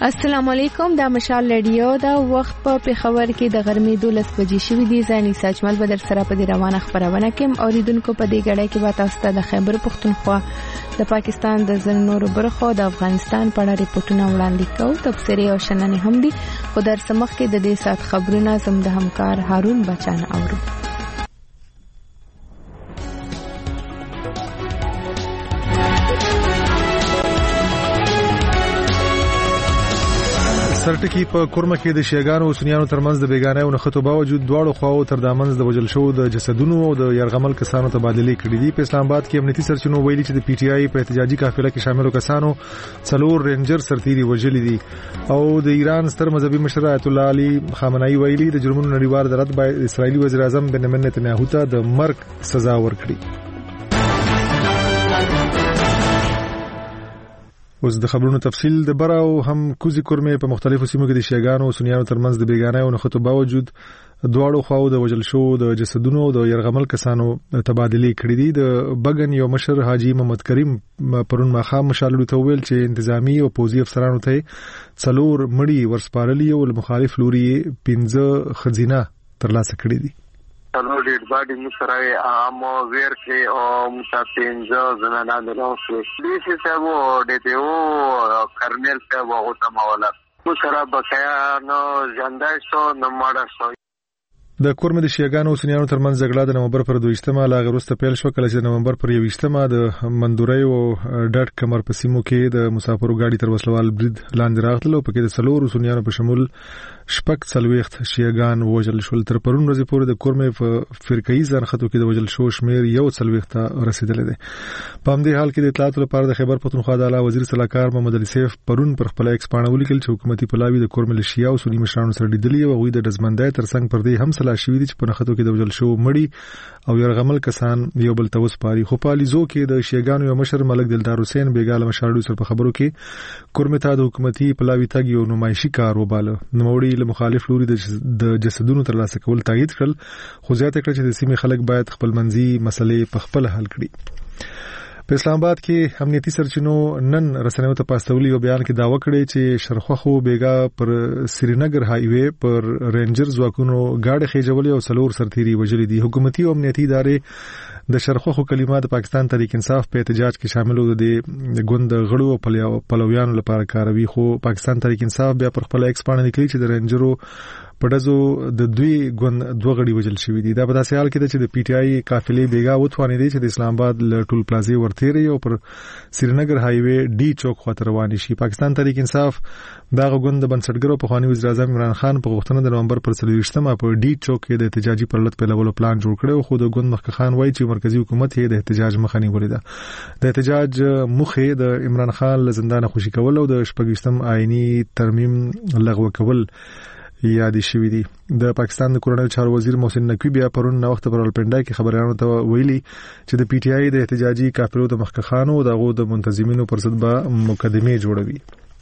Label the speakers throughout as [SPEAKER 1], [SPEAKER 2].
[SPEAKER 1] السلام علیکم، دا مشال رادیو دا وخت په پیښور کې د غرمې 12 بجې شوې دي. ځاني ساجمل بدر سره په دې روانه خبرونه کې اوریدونکو په دې غړې کې به تاسو ته د خیبر پختونخوا د پاکستان د ځینو برخو د افغانستان په اړه ریپورتونه وړاندې کوو. تبصرې او شننې هم دي، خو در سمخ کې د دې سات خبرونه زم د همکار هارون بچان اورو.
[SPEAKER 2] سرټکی په کورمه کې د شیګانو او سنیانو ترمنځ د بیګانه او نخښتو باوجود دواړو خواو تر دامنځ د وجل شو د جسدونو او د يرغمل کسانو تبادله کړې دي. په اسلام آباد کې امنیتي سرچینو ویلي چې د پی ټی آی په احتجاجي قافله کې شاملو کسانو څلور رینجر سرتیري وژلي دي او د ایران ستر مذهبي مشر آیت الله علي خامنه‌ای ویلي د جرمونو نړیوال عدالت باید اسرایلی وزیر اعظم بنیامین نتنیاهو ته د مرګ سزا ورکړي. اوس د خبرونو تفصیل د براو هم کوزي کورمه په مختلفو سیمو کې د شیګانو او سنیانو ترمنځ د بیګانه او نخښتو باوجود دواړو خواو د وجل شو د جسدونو او د يرغمل کسانو تبادله کړې دي. د بغن یو مشر حاجی محمد کریم پرون ماخام مشالو ته ویل چې انتظامی او پوزي افسرانو ته څلور مړي ورسپارلي او مخالف لوري 15 خزینه ترلاسه کړې دي.
[SPEAKER 3] څلور ډیډ باډي مسرای امو ویر کې او متافینځ زنانه دروسه دي چې سبو ډیټو کرنل ته وغوته مولا مسرا بقایا نو ژوندایستو نو ماډه
[SPEAKER 2] د کورمه د شیګانو او سنیانو ترمنځ جګړه د نومبر پر 22مه لا غروسته پیل شو، کله چې د نومبر پر 21مه د مندوري او ډټ کمر په سیمو کې د مسافرو گاډي تر وسلوال برید لاندې راغله او پکې د څلورو سنیانو په شمول شپږ څلويخت شیګان وژل شول. تر پرون ورځې پورې د کورمه په فرقایي ځنخته کې د وژل شو شمیر یو څلويخت رسیدل دي. په همدې حال کې د اطلاعات لپاره د خیبر پختونخوا د اعلی وزیر صلاحکار محمد علي سیف پرون پر خپل ایکس پاڼه ولیکل چې حکومتي پلاوی د کورمه لشیا او سنی مشرانو سره لیدلي او غوي د دزمندای ترڅنګ پر دې هم سلا شوې دي چې په نخښتو کې د وژل شو مړي او يرغمل کسان یو بل توس پاري. خو په الیزو کې د شیګانو یو مشر ملک دلدار حسین بیګاله مشاړو سره په خبرو کې کورمه ته د حکومتي پلاوی تګ یو نمایشي کار وباله. نوموړي له مخالف لوري د جسدونو ترلاسه کول تایید کړل، خو زیاته کړ چې د سیمې خلک باید خپل منځي مسلې په خپل حل کړي. په اسلام آباد کې امنیتي سرچینو نن رسنیو ته پاستولي او بیان کې داوا کړی چې شرخوخو بیګا پر سرینگر های وی پر رینجر ځواکونو گاډي خېجولې او څلور سرتیري وژلي دي. حکومتي او امنیتي ادارې د شرخوخو کلمات پاکستان تحریک انصاف په احتجاج کې شامل وو د غوند غړو او پلویانو لپاره کاروي. خو پاکستان تحریک انصاف بیا پر خپل ایکس پاڼه لیکلي چې د رینجرو پډزو د دوی غوند دوه غړي وژل شوې دي. دا په داسې حال کې چې د پی ټی آی قافلې بیګا وټوانې دي چې د اسلام آباد له ټول پلازې ورتېري او پر سرینگر های وی ډي چوک خواته روان شي. پاکستان تحریک انصاف دا غوند د بنسټګرو په خواني وزیر اعظم عمران خان په غوښتنه د نومبر پر 23مه په ډي چوک کې د احتجاجي پرلط په لولو پلان جوړ کړو، خو د غوند مخکخان وایي چې مرکزی حکومت یې د احتجاج مخه نیولې ده. د احتجاج مخه د عمران خان له زندان خوشي کول او د 28م آئینی ترمیم لغوه کول یادې شوې دي. د پاکستان د کورنۍ چارو وزیر محسن نقوی بیا پرون نو وخت پر الپنډا کې خبرانو ته ویلي چې د پی ټی آی د احتجاجي قافلو د مخکخانو او د منتظمینو پر ضد به مقدمه جوړوي.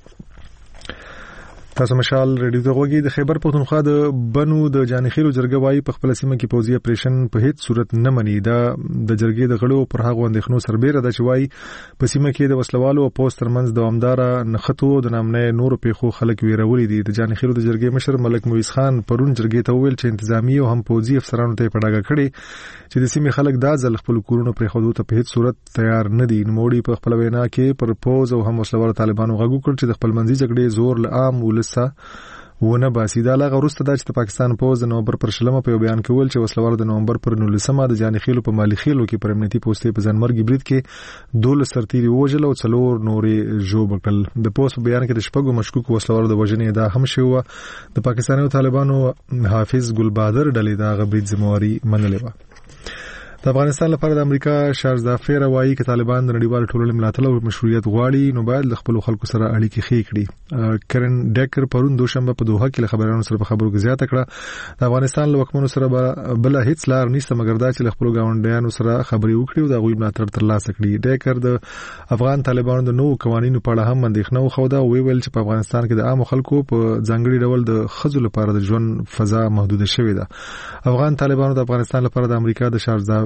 [SPEAKER 2] تاسو مشال ریډیو ته غوږی. د خیبر پختونخوا د بنو د جانخیلو جرګه وايي په خپل سیمه کې پوزي اپریشن په هیڅ صورت نه مني. دا د جرګې د غړو پر هغه اندېښنو سربېره ده چې وايي په سیمه کې د وسلوالو او پوسټ ترمنځ دوامدار نخښتو د نامنه نور پیښو خلک ویرولې دي. د جانخیلو د جرګې مشر ملک مویز خان پرون جرګې ته ویل چې انتظامی او هم پوزي افسرانو ته پډاګه کړي چې د سیمه خلک دا ځل خپل کورونو پر خودو ته په هیڅ صورت تیار نه دي. نوموړي په خپل وینا کې پر پوز او هم وسلوال طالبانو غږ وکړ چې د خپل منځي جګړې زور له عام ولسه ونه باسي. دا لغه وروسته د پاکستان پوز د نومبر پر 16مه په بیان کې ویل چې وسلوال د نومبر پر 19مه د جانخیلو په مالی خیلو کې پر امنیتي پوسټې په ځنمرګي برید کې 12 سرتیري وژل او 4 نورې ژوبل کړل. د پوسټ بیان کې د شپږو مشکوک وسلوال د وژنې دا هم شوه. د پاکستاني طالبانو حافظ ګل بهادر ډلې دا غبرید ذمہواری منلې و. د افغانستان لپاره د امریکا شارزدا فیر وايي چې طالبان د نړیوال ټولنې ملاتړ او مشروعیت غواړي نو باید له خپل خلکو سره اړیکې ښې کړي. کرن ډیکر پرون دوشنبه په دوحه کې له خبرانو سره په خبرو کې زیاته کړه د افغانستان له حکومت سره بل هیڅ لار نشته مګر دا چې له خپل ګاونډیانو سره خبرې وکړي او د غوي ملاتړ ترلاسه کړي. ډیکر د افغان طالبانو د نوو قوانینو په اړه هم اندېښنه وښوده او ویل چې په افغانستان کې د عام خلکو په ځانګړي ډول د خځو لپاره د ژوند فضا محدود شوې ده. افغان طالبانو د افغانستان لپاره د امریکا د شارزدا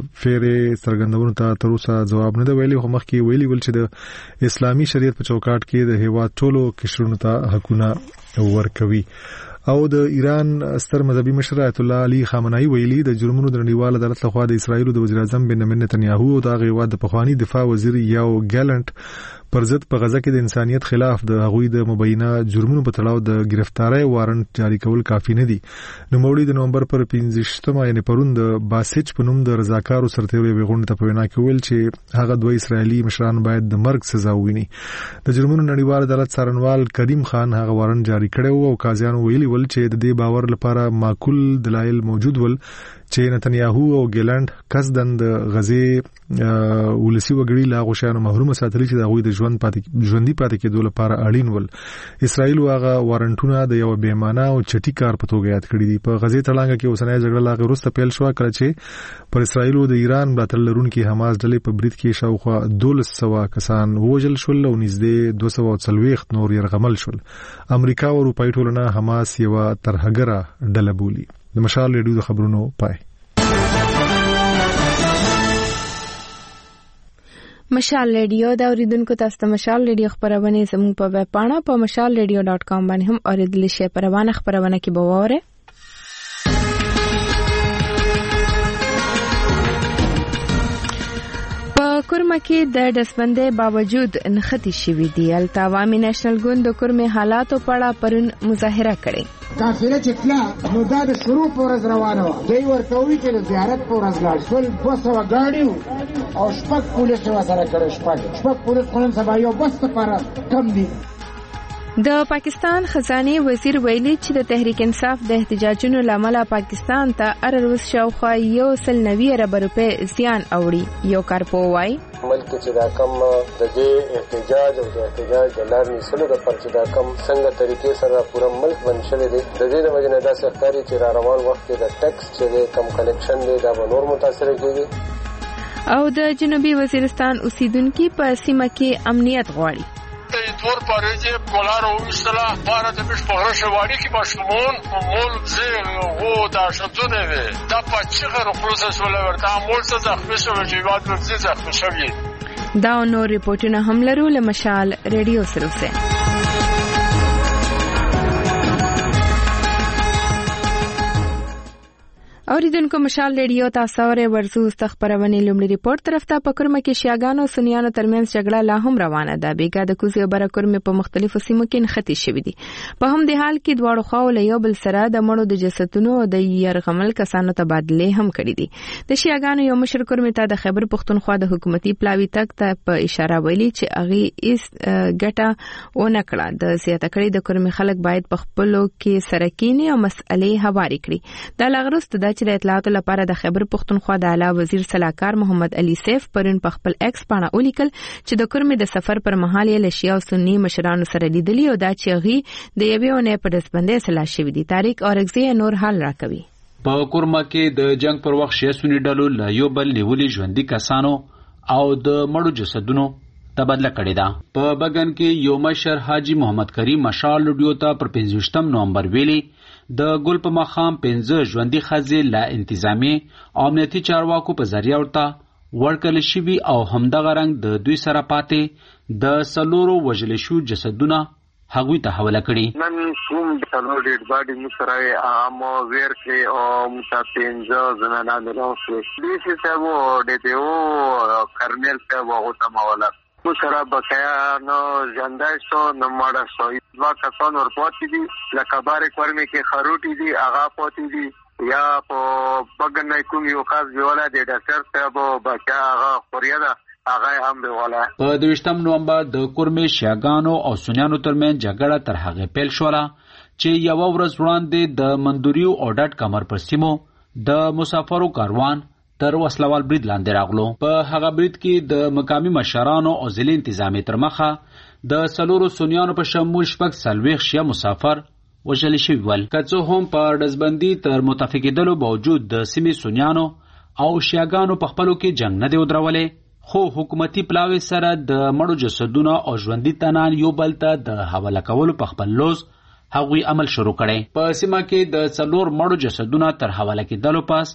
[SPEAKER 2] فیرې څرګندونو ته تر اوسه جواب نه دی ویلي، خو مخکې ویلي ول چې د اسلامي شریعت په چوکاټ کې د هیواد ټولو قشرونو ته حقونه ورکوي. او د ایران ستر مذهبي مشر آیت الله علي خامنه‌ای ویلي د جرمونو د نړیوال عدالت لخوا د اسرایل د وزیر اعظم بنیامین نتنیاهو او د هیواد د پخوانی دفاع وزیر یو ګالنټ پر ضد په غزه کې د انسانيت خلاف د هغوی د مبینه جرمونو په تړاو د گرفتاری وارنټ جاری کول کافي نه دي. نو مولوی د نومبر پر 15 یعنی پرون د باسچ په نوم د رضاکارو سرتیرو غونډه ته په وینا کې ویل چې هغه دوه اسرایلی مشران باید د مرګ سزا وویني. د جرمونو نړیوال عدالت څارنوال کریم خان هغه وارنټ جاری کړی او قاضیانو ویلي ول چې د دې باور لپاره معقول دلایل موجود ول چې نتنیاهو او ګیلند قصدن د غزې ولسی وګړي لا غوښانو محروم ساتل چې د غوي د ژوندۍ پاتې کېدو لپاره اړین ول. اسرائیل هغه وارنټونه د یو بیمانه او چټي کار په توګه یاد کړی دي. په غزې تړانګه کې اوسنۍ جګړه لا غوښته پیل شو کله چې پر اسرائیل او د ایران ملاتړ لرونکي حماس ډلې په برید کې شاوخوا 1200 کسان وژل شول او نږدې 240 نور يرغمل شول. امریکا او اروپאי ټولنه حماس یو ترهګره ډله بولي. د مشال ریډیو د خبرونو پای.
[SPEAKER 1] مشال ریډیو دا اوریدونکو تاسو ته مشال ریډیو خبرونه زموږ په ویب پاڼه په mashalradio.com باندې هم اوریدل شي. پروانه خبرونه کې به وره کورما کې د دسبندې باوجود نختی شوی دی. التاوامي نېشنل ګوند د کورمه حالاتو په اړه پرون مظاهره کړې.
[SPEAKER 4] کافره چې کله نو دا د شروع پورز روانه و دوی ورکوي چې د زیارت پورز لاړ شول 200 ګاډي او شپږ پولیس سره کړه. شپږ پولیس قانون سبا یو بس لپاره کم دي.
[SPEAKER 1] د پاکستان خزانه وزیر ویلي چې د تحریک انصاف د احتجاجونو لامل پاکستان ته هر ورځ شاوخوا 190 ارب روپے زیان اوړي. یو کارپووای
[SPEAKER 5] ملک چې دا کم د دې احتجاج او د احتجاج د لار نیسلو د پرچ دا کم څنګه طریقې سره پوره ملک باندې شوی دی. د دې د وجه نه دا سرکاري چې را روان وخت کې د ټیکس چې کم کلیکشن دی دا به نور متاثر کیږي.
[SPEAKER 1] او د جنوبي وزیرستان اوسیدونکو په سیمه کې امنیت غواړي.
[SPEAKER 6] تور پارېږي کولار او اصطلاح بار د مش په رشواري کې مشمون مول زه وو دا شتونه وي دا پچغه پروسس ولا ورته مول څه زخمی شو چې واد ورته زخمی شوی.
[SPEAKER 1] دا نو ریپورتونه هم لرو له مشال ریډیو سره. اوریدونکو مشال ریډیو تاسو اورئ ورزو استخبارونې لومړی ریپورت طرف ته پکرمه کې شیاګانو سنیانو ترمنځ جګړه لا هم روانه ده. بیګا د کوزي او برکرمه په مختلفو سیمو کې نختی شوې دي. په هم د حال کې دواړو خواو له یو بل سره د مړو د جسدونو او د يرغمل کسانو تبادله هم کړې دي. د شیاګانو یو مشر کرمه ته د خیبر پختونخوا د حکومتي پلاوی تک ته په اشاره ویلي چې اغي اس ګټه و نه کړه. د زیاته کړې د کرمه خلک باید په خپلو کې سرکینی او مسئلې هواري کړي. دا لغرست د د اطلاعاتو لپاره د خیبر پختونخوا د اعلی وزیر صلاحکار محمد علي سیف پرون په خپل ایکس باندې ولیکل چې د کورمې د سفر پر مهال یې له شیعه او سنی مشرانو سره لیدلي او دا چې غي د یوې ونې په دسبندې سلا شوی دي. تاریخ اورګزی نور حال راکوي.
[SPEAKER 7] په کورما کې د جنگ پر وخت شیعه سنی ډلو له یو بل نیولي ژوندۍ کسانو او د مړو جسدونو تبادله کړې ده. په بګن کې یو مشر حاجی محمد کریم مشال لډیو ته پر 15 نومبر ویلي د ګل په مخام 15 ژوندۍ خزې لا انتظامی او امنیتي چارواکو په ذریعہ ورته ورکل شوی او همدغه رنګ د دوی سره پاتې د سلورو وژل شو جسدونه هغوی ته حواله کړي.
[SPEAKER 3] نن کوم د سلور ډیډ باډي مسره امو ویر کې او متاسینجو زنانه دروسه دې چې سبو ډیټو کرنل ته وغوته مولا مسره بقایا نو ژوندای شو نو ماډه شو وا کسان ورپاتې دي لکه بارې کورمه کې خروټي دي هغه پاتې دي یا په بګنای کوم یو خاص ویولا د ډاکټر صاحب بچا هغه خوریدا هغه هم ویولا. په
[SPEAKER 7] 22 نومبر د کورمې شیاګانو او سنیانو ترمن جګړه تر هغه پیل شوله چې یو ورځ وړاندې د مندوریو او ډاټ کمر پر سیمو د مسافرو کاروان تر وسلوال برید لاندې راغلو. په هغه برید کې د مقامی مشرانو او ځلې انتظامی تر مخه د سلورو سنیانو په شمول شپږ سلويخ شیا مسافر وژل شوي ول. که څه هم په ډزبندي تر متفقېدلو باوجود د سیمې سنیانو او شیاګانو په خپلو کې جنگ نه دی ودرولې، خو حکومتي پلاوی سره د مړو جسدونو او ژوندي تنان یو بل ته د حواله کولو په خپل لوز هغوی عمل شروع کړي. په سیمه کې د څلور مړو جسدونو تر حواله کېدلو پس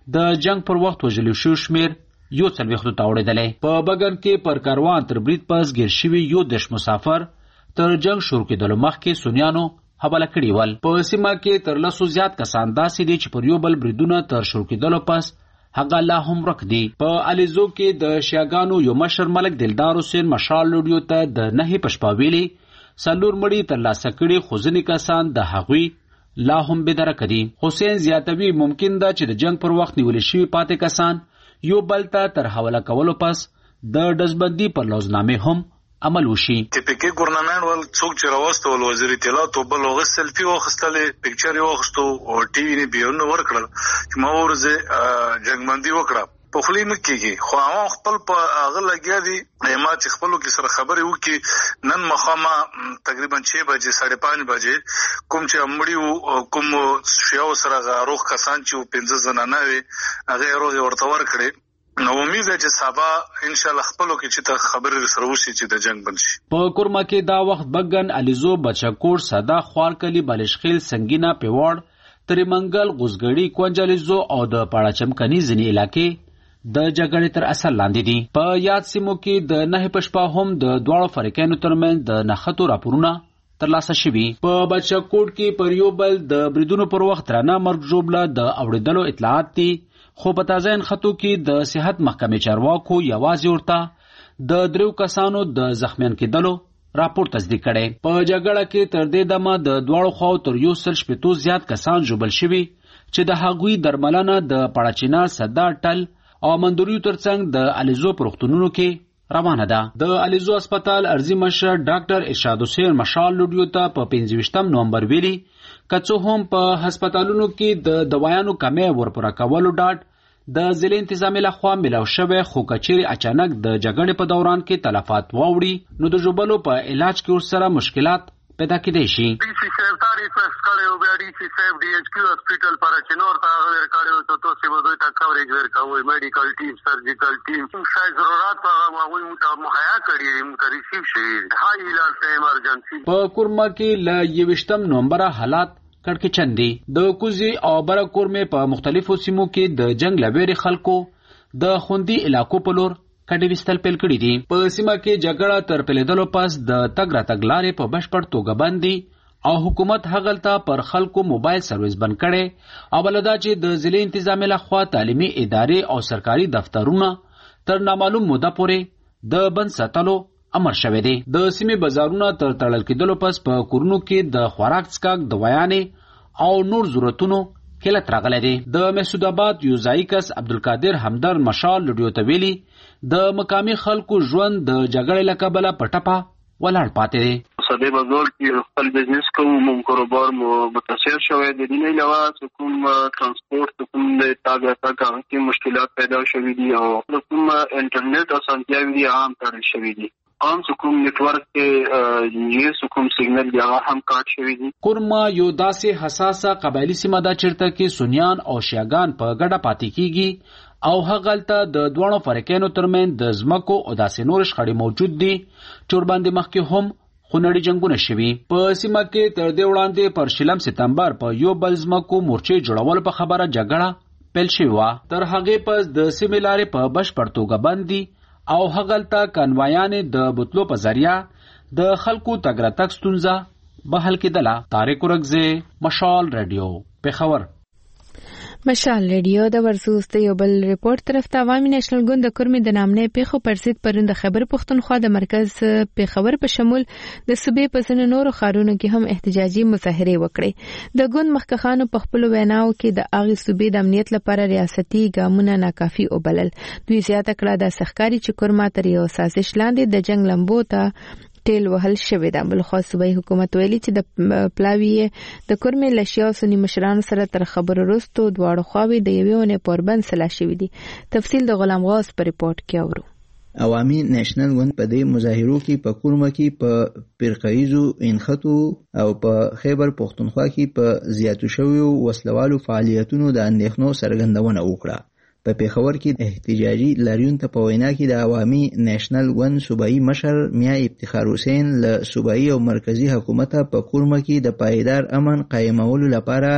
[SPEAKER 7] د جنگ پر وخت وژل شو شمیر 40 ته وړاندې په بګن کې پر کاروان تر برید پاس ګیر شوی 10 مسافر تر جنگ شروع کېدلو مخکې سونیانو حواله کړي ول. په سیمه کې تر 100 زیات کسان داسې دي چې پر یو بل بریدونه تر شروع کېدلو پاس هغه لا هم ورک دي. په الیزو کې د شیاګانو یو مشر ملک دلدار حسین مشال لوډیو ته د نه پشپاویلي سلور مړي ترلاسه کړي خو ځینې کسان د هغوی لا هم بېدرکه دي. حسین زیاتوي ممکن ده چې د جنگ پر وخت نیول شوي پاتې کسان یو بل ته تر حواله کولو پس د ډزبندي پر لوزنامې هم عمل وشي.
[SPEAKER 8] تپیکی ګورنمنت ول څوک چې راوستو ول وزیر اطلاعات او بل هغه سلفي واخستلې پکچر یې واخستو او ټي وي نه بیرون ورکړل چې ما ورزه جنگمندي وکړه په خلی نه کېږي خو هغه خپل په هغه لګیا دي ما چې خپلو کې سره خبرې وکړي نن مخامه تقریبا 6 بجې 5:30 بجې کوم چې امړي کوم شیاو سره روغ کسان چې 15 زنانه وي هغه روغ ورته ورکړي نو امید ده چې سبا ان شاء الله خپلو کې چې ته خبرې سره وشي چې د جنگ بند شي. په
[SPEAKER 7] کورما کې دا وخت بګن الیزو بچکور صدا خوارکلی بالشخیل سنگینا پیوړ تریمنګل غوزګړی کونجالیزو او د پاړاچم کني ځنی علاقې د جګړې تر اثر لاندې دي. په یاد سیمو کې د نه پشپا هم د دواړو فریقینو ترمنځ د نخښتو راپورونه ترلاسه شوي. په بچکور کې پر یو بل د بریدونو پر وخت رانه مرګ جوړله د اوریدلو اطلاعات دي خو په تازه خطو کې د صحت محکمې چارواکو یوازې ورته د 3 کسانو د زخمیان کېدلو راپور تصدیق کړي. په جګړه کې تر دې دمه د دواړو خواو تر 180 زیات کسان ژوبل شوي چې د هغوی درملنه د پړاچینا صدا ټل او مندوریو ترڅنګ د الیزو پروختونونو کې روانه ده. د الیزو هسپتال ارزي مشر ډاکټر ارشاد حسین مشال لوډیو ته په 25 نومبر ویلي کڅو هم په هسپتالونو کې د دوايانو کمی ورپوره کولو ډاډ د ضلع انتظامی لخوا ملاو شوی خو کچېرې اچانک د جګړې په دوران کې تلفات واوړي نو د ژوبلو په علاج کې ورسره مشکلات پیدا کېدای شي.
[SPEAKER 3] ډي سی سیف ریکوست کړو بیا ډي سی سیف ډي ایچ کیو هسپتال پر چنور ته ور کړو ته توسي وځي تا کورېج ورکوي میډیکل ټیم سرجیکل ټیم څنګه ضرورت هغه موږ مهیا کړی موږ ریسیو شي هاي علاج ته ایمرجنسي. په
[SPEAKER 7] کورما کې ل 28 نومبر حالات کړکېچن دي. د کوزي او برکور مې په مختلفو سیمو کې د جنگ لويري خلکو د خوندي علاقو په لور کډې وستل پیل کړي دي. په سیمه کې جګړه تر پیلېدلو پس د تګ راتګ لارې په بشپړ توګه بند دي او حکومت هغلته پر خلکو موبایل سرویس بند کړي او بلدا چې د ضلع انتظامی لخوا تعلیمي ادارې او سرکاري دفترونه تر نامعلوم موده پورې د بند ساتلو امر شوی دی. د سیمې بازارونه تر تړل کېدلو پس په کورونو کې د خوراک څښاک دوايانې او نور ضرورتونو کلت راغلی دی. د مسعود آباد یو ځایي کس عبدالقادر همدرد مشال لوډیو ته ویلي د مقامي خلکو ژوند د جګړې له کبله په ټپه ولاړ پاتې دی.
[SPEAKER 3] صدې بازار کې خپل بزنس کوم مم کاروبار مو متاثر شوی د دې نه علاوه کوم ترانسپورت کوم د تاګ کې مشکلات پیدا شوي دي او کوم انټرنیټ اسانتیاوې دي عام کړل شوي دي. عام کوم نیټورک کې یې کوم سیګنل دی هغه هم کاټ شوی دی. کورما
[SPEAKER 7] یو داسې حساسه قبایلی سیمه ده چیرته کې سونیان او شیاګان په ګډه پاتې کیږي او هغلته د دوانو فریقینو ترمن د زمکو او داسې نور شخړې موجود دي. چورباندې مخکې هم خونړي جنگونه شوي. په سیمه کې تر دې وړاندې پر 16 سپتمبر په یو بل زمکو مورچې جوړول په خبره جګړه پیل شوې وه. تر هغې پس د سیمې لارې په بشپړ توګه بند دي او هغلته کنوایانې د بوتلو په ذریعہ د خلکو تګ راتګ ستونزه بحل کېدله. طارق ورکزی مشال رادیو پېښور.
[SPEAKER 1] مشال ریډیو د ورزوس ته یو بل ریپورت طرف ته عوامي نېشنل ګوند د کورمې د نامنې پیښو پر ضد پرون د خیبر پښتونخوا د مرکز پېښور په شمول د صوبې په ځینو نورو ښارونو کې هم احتجاجي مظاهرې وکړې. د ګوند مخکښانو په خپلو ویناو کې د هغې صوبې د امنیت لپاره ریاستي ګامونه ناکافي وبلل. دوی زیاته کړه د سخکاري چې کورما تر یو سازش لاندې د جنگ لمبو ته ټیل وهل شوی ده. بل خو صوبایي حکومت ویلي چې د پلاوی د کورمې له شیعو سني مشرانو سره تر خبرو وروسته دواړو خواوې د یوې اونۍ پوربند سلا شوي دي. تفصیل د غلام غوث په ریپورت کې اورو.
[SPEAKER 9] عوامي نېشنل ګوند په دې مظاهرو کې په کورما کې په فرقایزو انخطو او په خیبر پښتونخوا کې په زیاتو شویو وسلوالو فعالیتونو د اندېښنو څرګندونه وکړه. په پیښور کې احتجاجي لاریون ته په وینا کې د عوامي نېشنل ون صوبایي مشر میا افتخار حسین له صوبایي او مرکزی حکومت په کورمه کې د پایدار امن قائمولو لپاره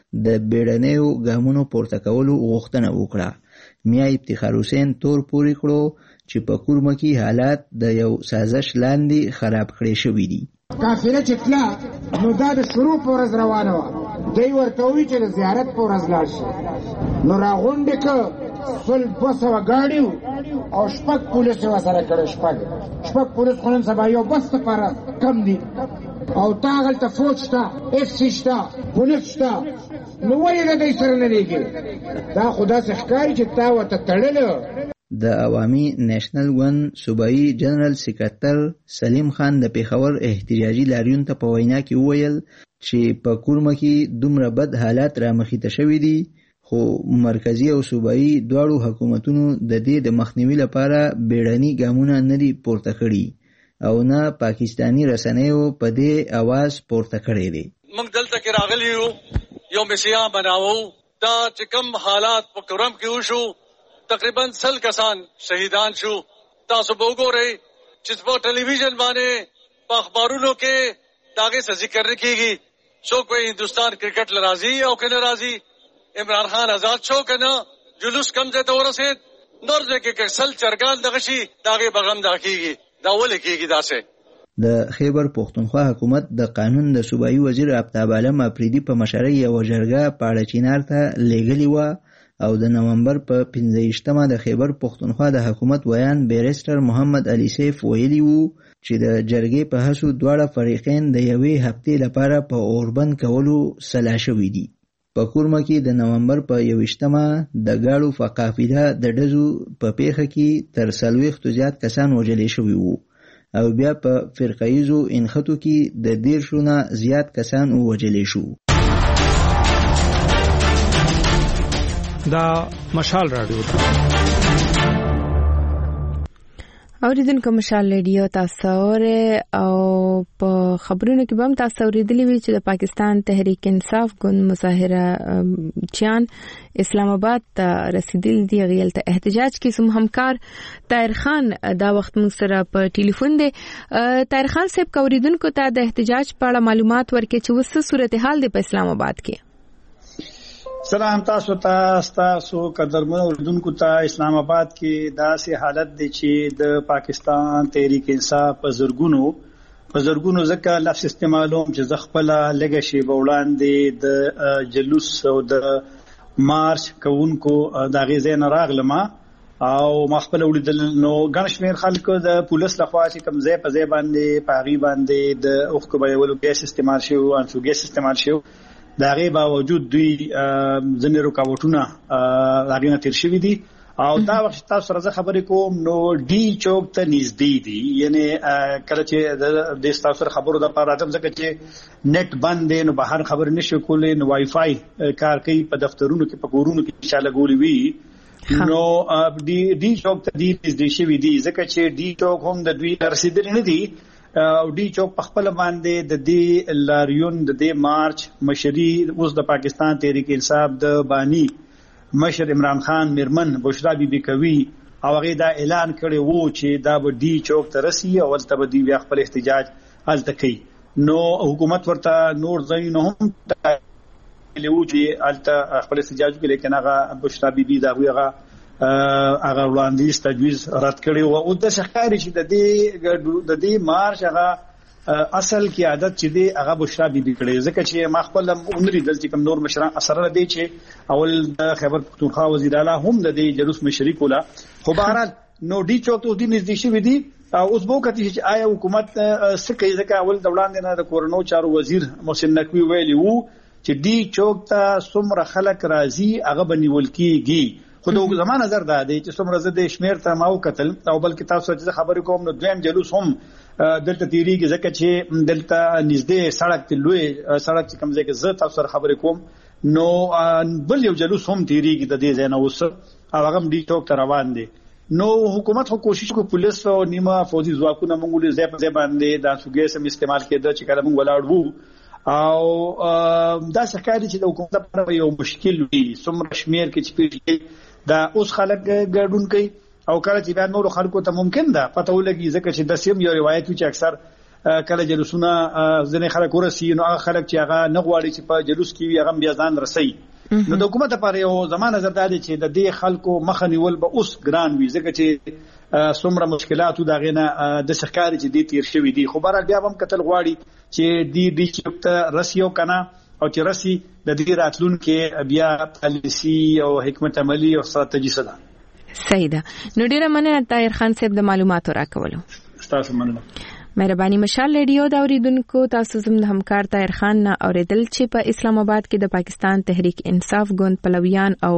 [SPEAKER 9] د بیړنیو ګامونو پورته کولو غوښتنه وکړه. میا افتخار حسین تور پوري کړو چې په کورمه کې حالات د یو سازش لاندې خراب کړي شوي دي.
[SPEAKER 4] قافله چې تله نو دا د شروع په ورځ روانه وه، دوی ورته وویل چې د زیارت په ورځ لاړ شي. نو راغونډې که 200 ګاډي او 6 پولیس یې ورسره کړی. 6 پولیس خو نن سبا یو بس دپاره کم دي او تا هلته فوج شته، FC شته، پولیس شته، نو ولې د دوی سره نه لېږې؟ دا خو داسې ښکاري چې تا ورته تړلی.
[SPEAKER 9] د عوامي نېشنل ون صوبایي جنرال سکرټر سلیم خان د پیښور احتجاجي لاریون ته په وینا کې وویل چې په کورمه کې دومره بد حالات رامخې ته شوي دي، خو مرکزی او صوبایي دواړو حکومتونو د دې د مخنیوي لپاره بیړني ګامونه نه دي پورته کړي او نه پاکستانی رسنیو په دې आवाज پورته کړی دی.
[SPEAKER 10] موږ دلته کې راغلي یو مسیا بناوو دا چې کوم حالات په کورم کې وشو، تقریبا 100 کسان شهیدان شو. تاسو به وګورئ چې په ټلویزیون باندې په اخبارونو کې داغه څه ذکر نه کیږي. څوک وایي هندستان کرکټ لراځي او کنه راځي، عمران خان آزاد شو کنه، جلوس کم ځای ته ورسید، نور ځای کې کسل چرګان دغه شي داغه بغم دا کیږي. دا ولې کیږي داسې؟
[SPEAKER 9] د خیبر پښتونخوا حکومت د قانون د صوبایي وزیر آفتاب عالم افریدي په مشرۍ یو جرګه پاړه چینار ته لېږلې وه او د نومبر په 15مه د خیبر پښتونخوا د حکومت ویان بیرسټر محمد علي سیف ویلي وو چې د جرګې په هڅو دواړه فریقین د یوې هفتې لپاره په اوربند کولو سلا شوي دي. په کورمه کې د نومبر په 21مه د ګاډو په قافله د ډزو په پیښه کې تر 40 زیات کسان وژل شوي وو او بیا په فرقایزو انخطو کې د 10 نه زیات کسان وژل شو.
[SPEAKER 11] دا مشال رادیو
[SPEAKER 1] اوریدونکو مشال رادیو تاسو او په خبرونو کې هم تاسو اوریدلی وی چې د پاکستان تحریک انصاف ګوند مظاهره چیان اسلام آباد ته رسیدل دی. غیل ته احتجاج کې سم همکار طاهر خان دا وخت موږ سره په ټلیفون دی. طاهر خان صاحب اوریدونکو ته د احتجاج په اړه معلومات ورکړي چې وسه صورتحال دی په اسلام آباد کې.
[SPEAKER 12] سلام تاسو قدرمن اوریدونکو ته. اسلام آباد کې داسې حالت دی چې د پاکستان تحریک انصاف په زرګونو ځکه لفظ استعمالوم چې ز خپل لګه شی بوړاندې د جلوس او د مارچ کوونکو د غیزه نه راغلم او مخبل ولیدل نو ګڼشمیر خلکو د پولیس لخوا چې کوم ځای په ځای باندې پاغي باندې د اوخ کوبایولو ګیس استعمال شو او انسو ګیس استعمال شو. دا غي باوجود دوی ځنې رکاوټونه هغه تیر شوی دي او دا وخت تاسو سره خبرې کوم نو ډي چوک ته نږدې دي، یعنی کله چې د تاسو خبرو د پاره راځم ځکه چې نت بند دی نو بهر خبر نشو کولای، نو وای فای کار کوي په دفترونو کې په کورونو کې چې لګولې وي نو ډي چوک ته دي نږدې شوی دي ځکه چې ډي چوک هم د دوی رسیدل نه دي او ډي چوک په خپل باندې د دې لاریون د دې مارچ مشري اوس د پاکستان تحریک انصاف د بانی مشر عمران خان میرمن بشرا بیبي کوي او هغه دا اعلان کړی وو چې دا به ډي چوک ته رسي او تل به دی خپل احتجاج هلته کوي. نو حکومت ورته نور ځای نه هم لیو چې هلته خپل احتجاج کوي، لیکن هغه بشرا بیبي دا هغه وړاندیز تجویز رد کړی او د ښکاری چې د دې مارچ هغه اصل کې عادت چې دی هغه بشرا بیبي کړی ځکه چې ما خپل عمرې دلته کوم نور مشران اثر لري چې اول د خیبر پختونخوا وزیر اعلی هم د دې جلوس مشري کوله. خو بهرحال نو ډي چوک ته د نږدې شوی دي اوس به کتي چې آیا حکومت څه کوي ځکه اول د وړاندې نه د کورونو چارو وزیر محسن نقوی ویلی وو چې ډي چوک ته څومره خلک راځي هغه بنول کیږي. خو د زمانه نظر دا دی چې څومره زده شمیر ته ماو قتل او بلکې تاسو چې خبرې کوم نو دویم جلوس هم دلته تیریږي ځکه چې دلته نږدې سړک ته لوی سړک چې کوم ځای کې زه تاسو سره خبرې کوم نو بل یو جلوس هم تیریږي د دې ځای نه اوس او هغه ډي چوک ته روان دي. نو حکومت خو کوشش کو پولیس او نیمه فوجي ځواکونه موږ له ځای باندې د سوګې سم استعمال کېده چې کله موږ ولاړ وو او دا ښکاري چې د حکومت لپاره یو مشکل وي څومره شمیر کې چې دا اوس خلک ګډون کوي او کله چې بیا نور خلکو ته ممکن ده پته ولګي ځکه چې د سیم یو روایت چې اکثر کله جلوسونه ځنې خلک ورسي نو هغه خلک چې هغه نه غواړي چې په جلوس کې وي هغه بیا ځان رسي نو د حکومت لپاره یو زمانه زردا دي چې د دې خلکو مخه نیول به اوس ګران وي ځکه چې څومره مشکلات دا غنه د سرکاري چې دي تیر شوی دي خو بهر بیا هم قتل غواړي چې دې چې ته رسیو کنه او چې رسی د دې راتلونکو بیا پالیسی او حکمت عملی او ستراتیژي سره
[SPEAKER 1] صحیح ده. نو ډیره مننه طاهر خان صاحب د معلوماتو راکولو.
[SPEAKER 12] تاسو مننه.
[SPEAKER 1] مهرباني. مشال ریډیو دا اوریدونکو تاسو زموږ د همکار طاهر خان نه اوریدل چې په اسلام آباد کې د پاکستان تحریک انصاف ګوند پلویان او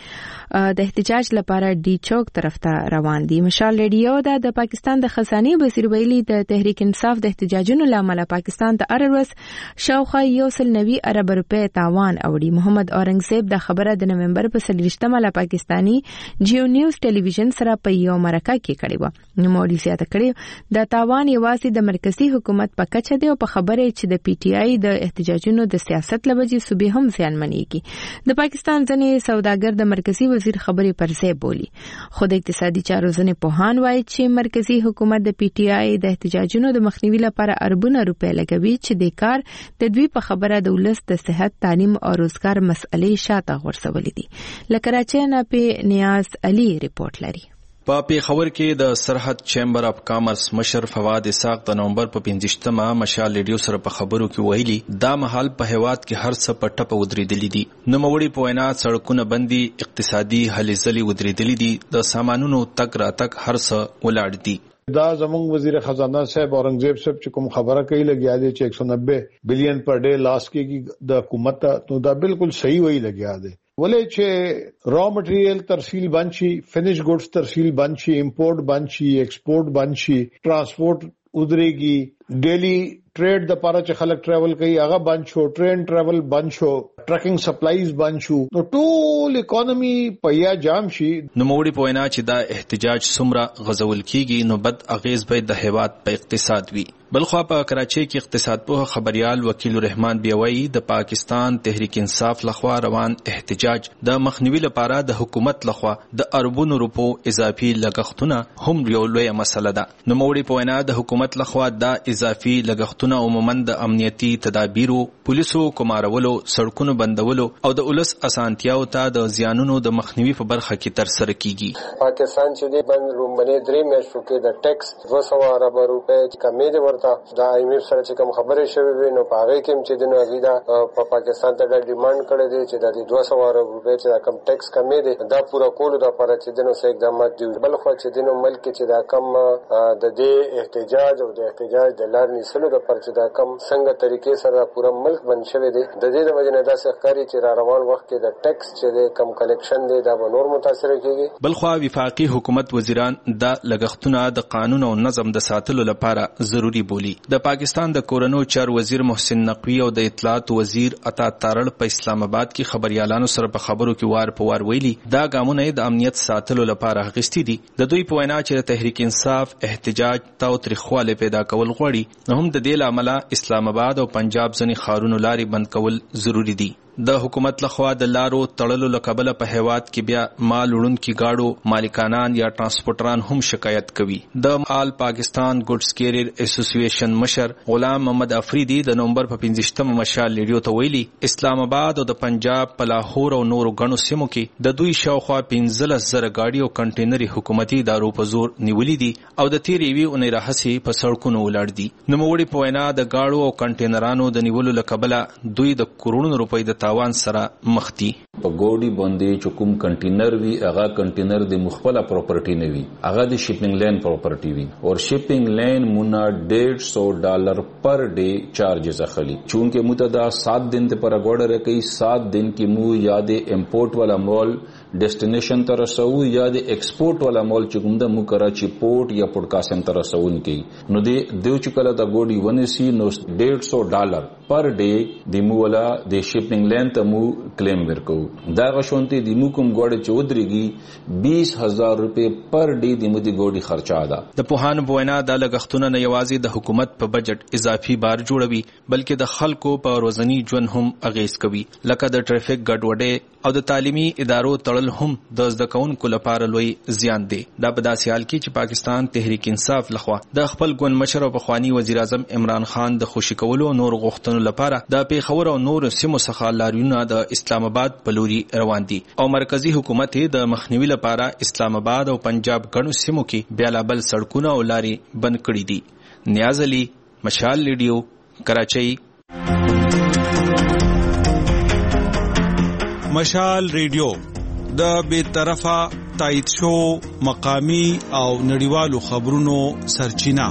[SPEAKER 1] غړي د احتجاج لپاره ډي چوک طرف ته روان دي. مشال ریډیو دا د پاکستان د خزاني وزیر ویلي د تحریک انصاف د احتجاجونو لامل پاکستان ته ارورس شاوخوا 190 ارب روپے تاوان اوړي. محمد اورنګزیب د خبره د نومبر په 23 ل پاکستانی جیو نیوز ټلویزیون سره په یو مرکه کې کړي و. نو موري زیاته کړي د تاوان یوازې د مرکزی حکومت په کچه دی او په خبره چې د پی ټی آی د احتجاجونو د سیاست لوجې صوبې هم ځانمنېږي. د پاکستان ځنې سوداګر د مرکزی وزیر خبرې پر ځای بولی. خو د اقتصادي چارو ځنې پوهان وایي چې مرکزی حکومت د پی ټی آی د احتجاجونو د مخنیوي لپاره اربونه روپے لګوي چې د کار د دوی په خبره د ولس د صحت تعلیم او روزګار مسئلې شاته غورځولې دي. له کراچۍ نه په نیاز علي ریپورت لري.
[SPEAKER 13] په پیښور کې د سرحد چیمبر اف کامرس مشر فواد اسحاق د نومبر په 15مه مشال ریډیو سره په خبرو کې ویلي دا مهال په هیواد کې هر څه په ټپه ودرېدلي دي. نوموړي په وینا سړکونه بندي، اقتصادي هلې ځلې ودرېدلي دي، د سامانونو تګ راتګ هر څه ولاړ دي.
[SPEAKER 14] دا زمونږ وزیر خزانه صاحب اورنګزیب صاحب چې کوم خبره کوي لګیا دي چې 190 بلین پر ډے لاس کې د حکومت نو دا بالکل صحیح وی لګیا دي. ولې چې را مټیریل ترسیل بند شي، فینش ګوډز ترسیل بند شي، امپورټ بند شي، ایکسپورټ بند شي، ترانسپورټ ودرېږي، ډیلی ټریډ د پاره چې خلک ټریول کوي هغه بند شو، ټرین ټریول بند شو، ټرکینګ سپلایز بند شو، نو ټول اکانومي په یا جام شي.
[SPEAKER 13] نو موږ په وینا چې دا احتجاج څومره غزول کیږي نو بد اغیز به د هیواد په اقتصاد وي. بلخوا په کراچۍ کې اقتصاد په خبريال وکیل الرحمن بیوي د پاکستان تحریک انصاف لخوا روان احتجاج د مخنیوي لپاره د حکومت لخوا د اربونو روپو اضافي لګښتونه هم یو لوی مسله ده. نو موږ په وینا د حکومت لخوا د اضافي لګښتونه عموما د امنیتي تدابیرو، پولیسو کومارولو، سړکونو بندولو او د ولس اسانتیاو ته د زیانونو د مخنیوي په برخه کې تر سره کیږي.
[SPEAKER 5] پاکستان چې د بند رومبنې 3 میاشتو کې د ټیکس 200 ارب روپے کمې دي ورته دا ایمیر سره چې کوم خبرې شوې وي نو په هغه کې چې د نوګیدا په پاکستان ته د ډیماند کړی دی چې د 200 ارب روپے چې کم ټیکس کمې دي دا پورا کول د لپاره چې دنو سه اقدامات دي. بل خو چې دنو ملک چې دا کم د دې احتجاج او د احتجاج د لار نیسلو د لپاره چې دا کم څنګه طریقې سره پورا ملک بند شوی دی د دې د وجه نه دا ښکاری چې را روان وخت کې د ټیکس چې د کم کلیکشن دی دا به نور متاثر کیږي.
[SPEAKER 13] بل خو وفاقي حکومت وزیران د لګښتونه د قانون او نظم د ساتلو لپاره ضروری بولی. د پاکستان د کورونو چار وزیر محسن نقوی او د اطلاعات وزیر عطا تارړ په اسلام آباد کې خبريالانو سره په خبرو کې وار په وار ویلي دا ګامونه د امنیت ساتلو لپاره اخیستي دي. د دوی په وینا چې تحریک انصاف احتجاج تاو تاریخواله پیدا کول غواړي نو هم د دې لامل اسلام آباد او پنجاب ځنې خارونو لاري بند کول ضروری دي. د حکومت لخوا د لارو تړلو لقبله په هیواد کې بیا مال وړونکي گاډو مالکانان یا ترانسپورټران هم شکایت کوي. د آل پاکستان ګډز کیریر اسوسییشن مشر غلام محمد افریدي د نومبر په 15مه مشال ریډیو ته ویلي اسلام آباد او د پنجاب په لاهور او نورو غنو سیمو کې د دوی شاوخوا 15,000 گاډي او کنټینري حکومتي ادارو په زور نیولې دي او د تیرې وی اونۍ راهسي په سړکونو ولاړ دي. نوموړي په وینا د گاډو او کنټینرانو د نیولو لقبله دوی د کروڑونو روپۍ د تاوان سره مخ دي.
[SPEAKER 15] په ګوډي باندې چې کوم کنټینر وی هغه کنټینر د مخبله پراپرټي نه وي، هغه د شیپینګ لین پراپرټي وي او شیپینګ لین مونږه $150 پر ډے چارجز اخلي. چونکه متدا 7 دن ته پر غوړه رکې 7 دن کې مو یاد امپورټ والا مال ډیسټینیشن تر رسو یا د ایکسپورټ والا مال چې کوم د مو کراچي پورټ یا پورټ کاسن تر رسون کې نو د دیو چې کله د ګوډي ونسي نو $150 پر ډے د مولا د شپینګ لین ته مو کلیم ورکو دا غشونته د مو کوم ګوډ چودريږي 20000 روپے پر ډے د مو د ګوډي خرچا ده.
[SPEAKER 13] د پوهانو بوینا د لګښتونو نه یوازې د حکومت په بجټ اضافي بار جوړوي بلکې د خلکو په ورځنی ژوند هم اغیز کوي لکه د ټریفیک ګډوډي او د تعلیمي ادارو تړل هم د زده کوونکو لپاره لوی زیان دی. دا په داسې حال کې چې پاکستان تحریک انصاف لخوا د خپل ګوند مشر او پخوانی وزیر اعظم عمران خان د خوشی کولو نور غوښتنو لپاره د پیښور او نور سیمو څخه لاریونه د اسلام آباد په لوري روان دي او مرکزی حکومت د مخنیوي لپاره اسلام آباد او پنجاب ګڼو سیمو کې بیلابل سړکونه او لارې بند کړي دي. نیاز علي، مشال ریډیو، کراچۍ.
[SPEAKER 11] مشال ریډیو د بیطرفه تایید شو مقامی او نړیوالو خبرونو سرچینه.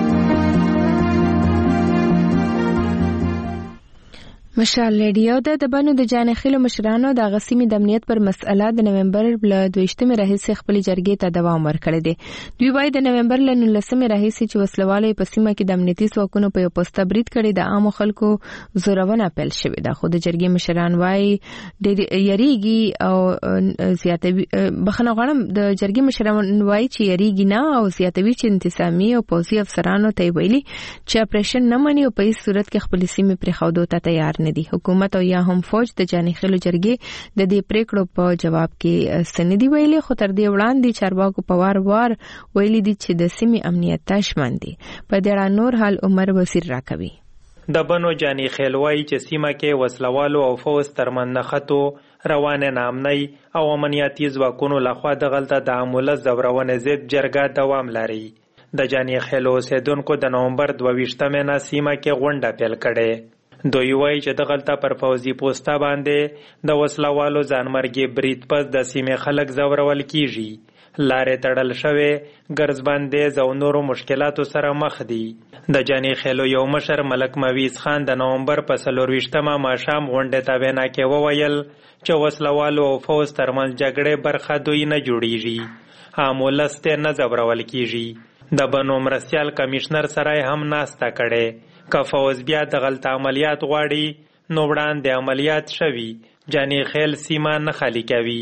[SPEAKER 1] مشال ریډیو د بنو د جانخیلو مشرانو د غسیمې د امنیت پر مسله د نومبر ل 22 راهیسې خپل جرګې ته دوام ورکړی دی. دوی وايي د نومبر ل 19 راهیسې چې وسلوالې په سیمه کې د امنیتي ځواکونو په یو پوسټ برید کړي د عامو خلکو زورونه پیل شوې ده. خو د جرګې مشران وايي د یریږي او زیاتوي بخنه غواړم د جرګې مشران وايي چې یریږي نه او زیاتوي چې انتظامی او پوځي افسرانو ته ویلي چې اپریشن نه مني او په هیڅ صورت کې خپل سیمه پرې خودو ته تیار نه دي. حکومت او یا هم فوج د جانخیلو جرګې د دې پریکړو په جواب کې سندي ویلي خو تر دې وړاندې چارواکو په وار ویلي دي چې د سیمې امنیت تشمن دي. په دې اړه نور حال عمر وزیر راکوي.
[SPEAKER 16] د بنو جانخیل وايي چې سیمه کې وسلوالو او فوج ترمن نخټو روانه نامنۍ او امنیتي ځواکونو لخوا د غلطه تعامل زورونه ضد جرګه دوام لري. د جانخیل اوسیدونکو د نومبر 22 نه سیمه کې غونډه پیل کړي. دوی وایي چې د غلطه پر فوزي پوسټا باندې د وسلوالو ځانمرګي برید پس د سیمې خلک زورول کیږي. لارې تړل شوې، ګرځبندیز او نورو مشکلاتو سره مخ دي. د جانخیلو یو مشر ملک مویز خان د نومبر په 24 ماښام غونډې ته وینا کې وویل چې وسلوالو او فوز ترمنځ جګړې برخه دوی نه جوړیږي، عامولست نه زورول کیږي. د بنو مرستیال کمشنر سره هم ناسته کړي. که فوز بیا د غلط عملیات غواړي نو وړاندې عملیات شوي جانخیل سیمه نه خالی کوي.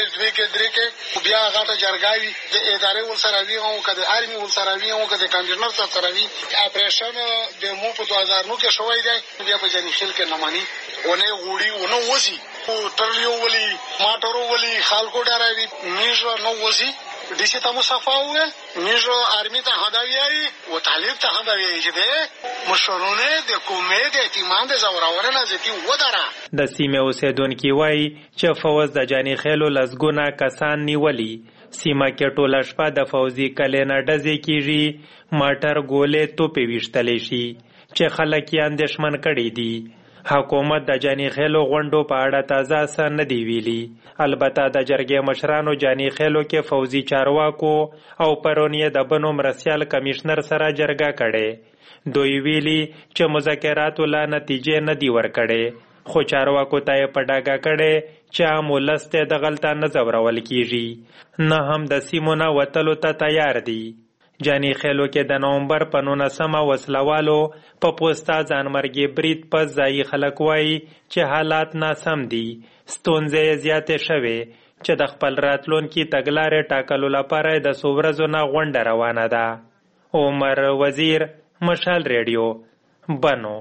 [SPEAKER 17] بیا غاټه جرګاوي د ادارې ولسروي او کده آرمي ولسروي او کده کمشنر سره اپریشن د مو په 2009 کې شوی دی. بیا په جانخیل کې نمانی ونه غوړي ونه وځي ترلیو ولی ماټورو ولی خالکو ډاروي میژ نو وځي دیشي ته مصافاوه میژ آرمي ته هداوی او طالب ته هداوی چې ده مشورونه د کومې د اعتماد زورورنه ځتی ودره.
[SPEAKER 16] د سیمه اوسیدونکو وایي چې فوز د جانخیلو لزګونه کسان نیولي. سیمه کې ټوله شپه د فوزي کلینه ډزې کیږي، ماټر ګولې توپې ویشتلی شي چې خلک یې اندېښمن کړي دي. حکومت د جانخیلو غونډو په اړه تازه څه نه دی ویلي. البته د جرګې مشرانو جانخیلو کې فوزي چارواکو او پرون یې د بنو مرستیال کمشنر سره جرګه کړي. دوی ویلي چې مذاکراتو لا نتیجې نه دی ورکړي، خو چارواکو ته یې په ډاګه کړي چې عامولست د غلطه نه زورول کیږي، نه هم د سیمو نه وتلو ته تیار دي. جانخیلو کې د نومبر په 19 وسلوالو په پوسټا ځانمرګي برید پس ځایي خلک وایي چې حالات ناسم دي، ستونزې زیاتې شوې چې د خپل راتلونکي تګلارې ټاکلو لپاره د څو ورځو نه غونډه روانه ده. عمر وزیر، مشال ریډیو، بنو.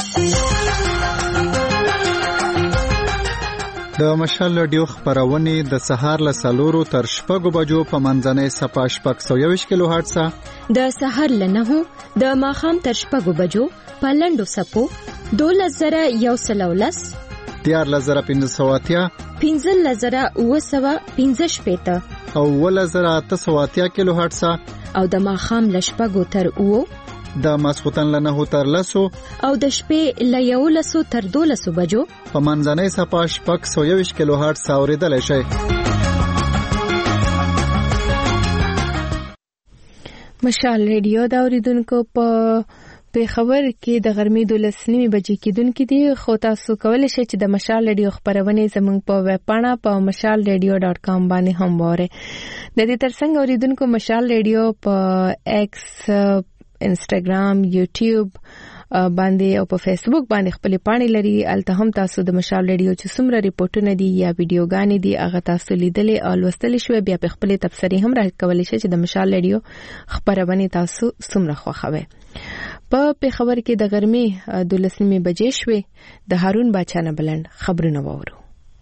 [SPEAKER 18] د مشال ریډیو خبرونه د سهار له 4 تر 6 بجو په منځنۍ صفه 621 کیلو هرتز،
[SPEAKER 19] د سهار له 9 د ماښام تر 6 بجو په لنډو سپو 12110، 14580، 15915
[SPEAKER 18] او 11880 کیلو هرتز،
[SPEAKER 19] او د ماښام له 6 تر 9
[SPEAKER 18] د ماسختن له 9 تر 10
[SPEAKER 19] او د شپې له 11 تر 12 بجو
[SPEAKER 18] په منځنۍ صفه 621 کیلو هرتز اوریدل شي.
[SPEAKER 1] مشال ریډیو دا اوریدونکو په پیښور کې د غرمې 12 بجې کېدونکې دي، خو تاسو کولی شئ چې د مشال ریډیو خبرونه زموږ په ویب پاڼه په mashalradio.com باندې هم واورئ. د دې ترڅنګ اوریدونکو مشال ریډیو په ایکس، انسټاګرام، یوټیوب باندې او په فیسبوک باندې خپل پاڼې لري. الته هم تاسو د مشال ریډیو چې څومره ریپورتونه دي یا ویډیوګانې دي هغه تاسو لیدلې او لوستلې شوې. بیا په خپل تبصرې هم راکولای شئ چې د مشال ریډیو خبرونه تاسو څومره خوښوي. په پیښور کې د غرمې 12 بجې شوې. د هارون باچا نه بلند خبرونه وورو.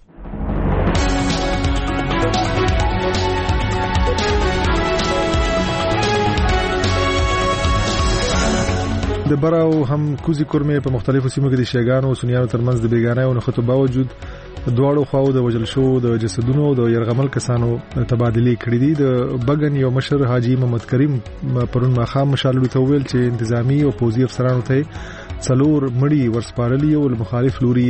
[SPEAKER 2] د براو هم کوزي کورمې په مختلفو سیمو کې د شیګانو او سنیانو ترمنځ د بیګانۍ او نښتو باوجود دواړو خواو د وجل شو د جسدونو او د يرغمل کسانو تبادله کړې دي. د بغن یو مشر حاجی محمد کریم پرون ماخام مشالوي ته ویل چې انتظامی او پوزي افسرانو ته څلور مړي ورسپارلي او مخالف لوري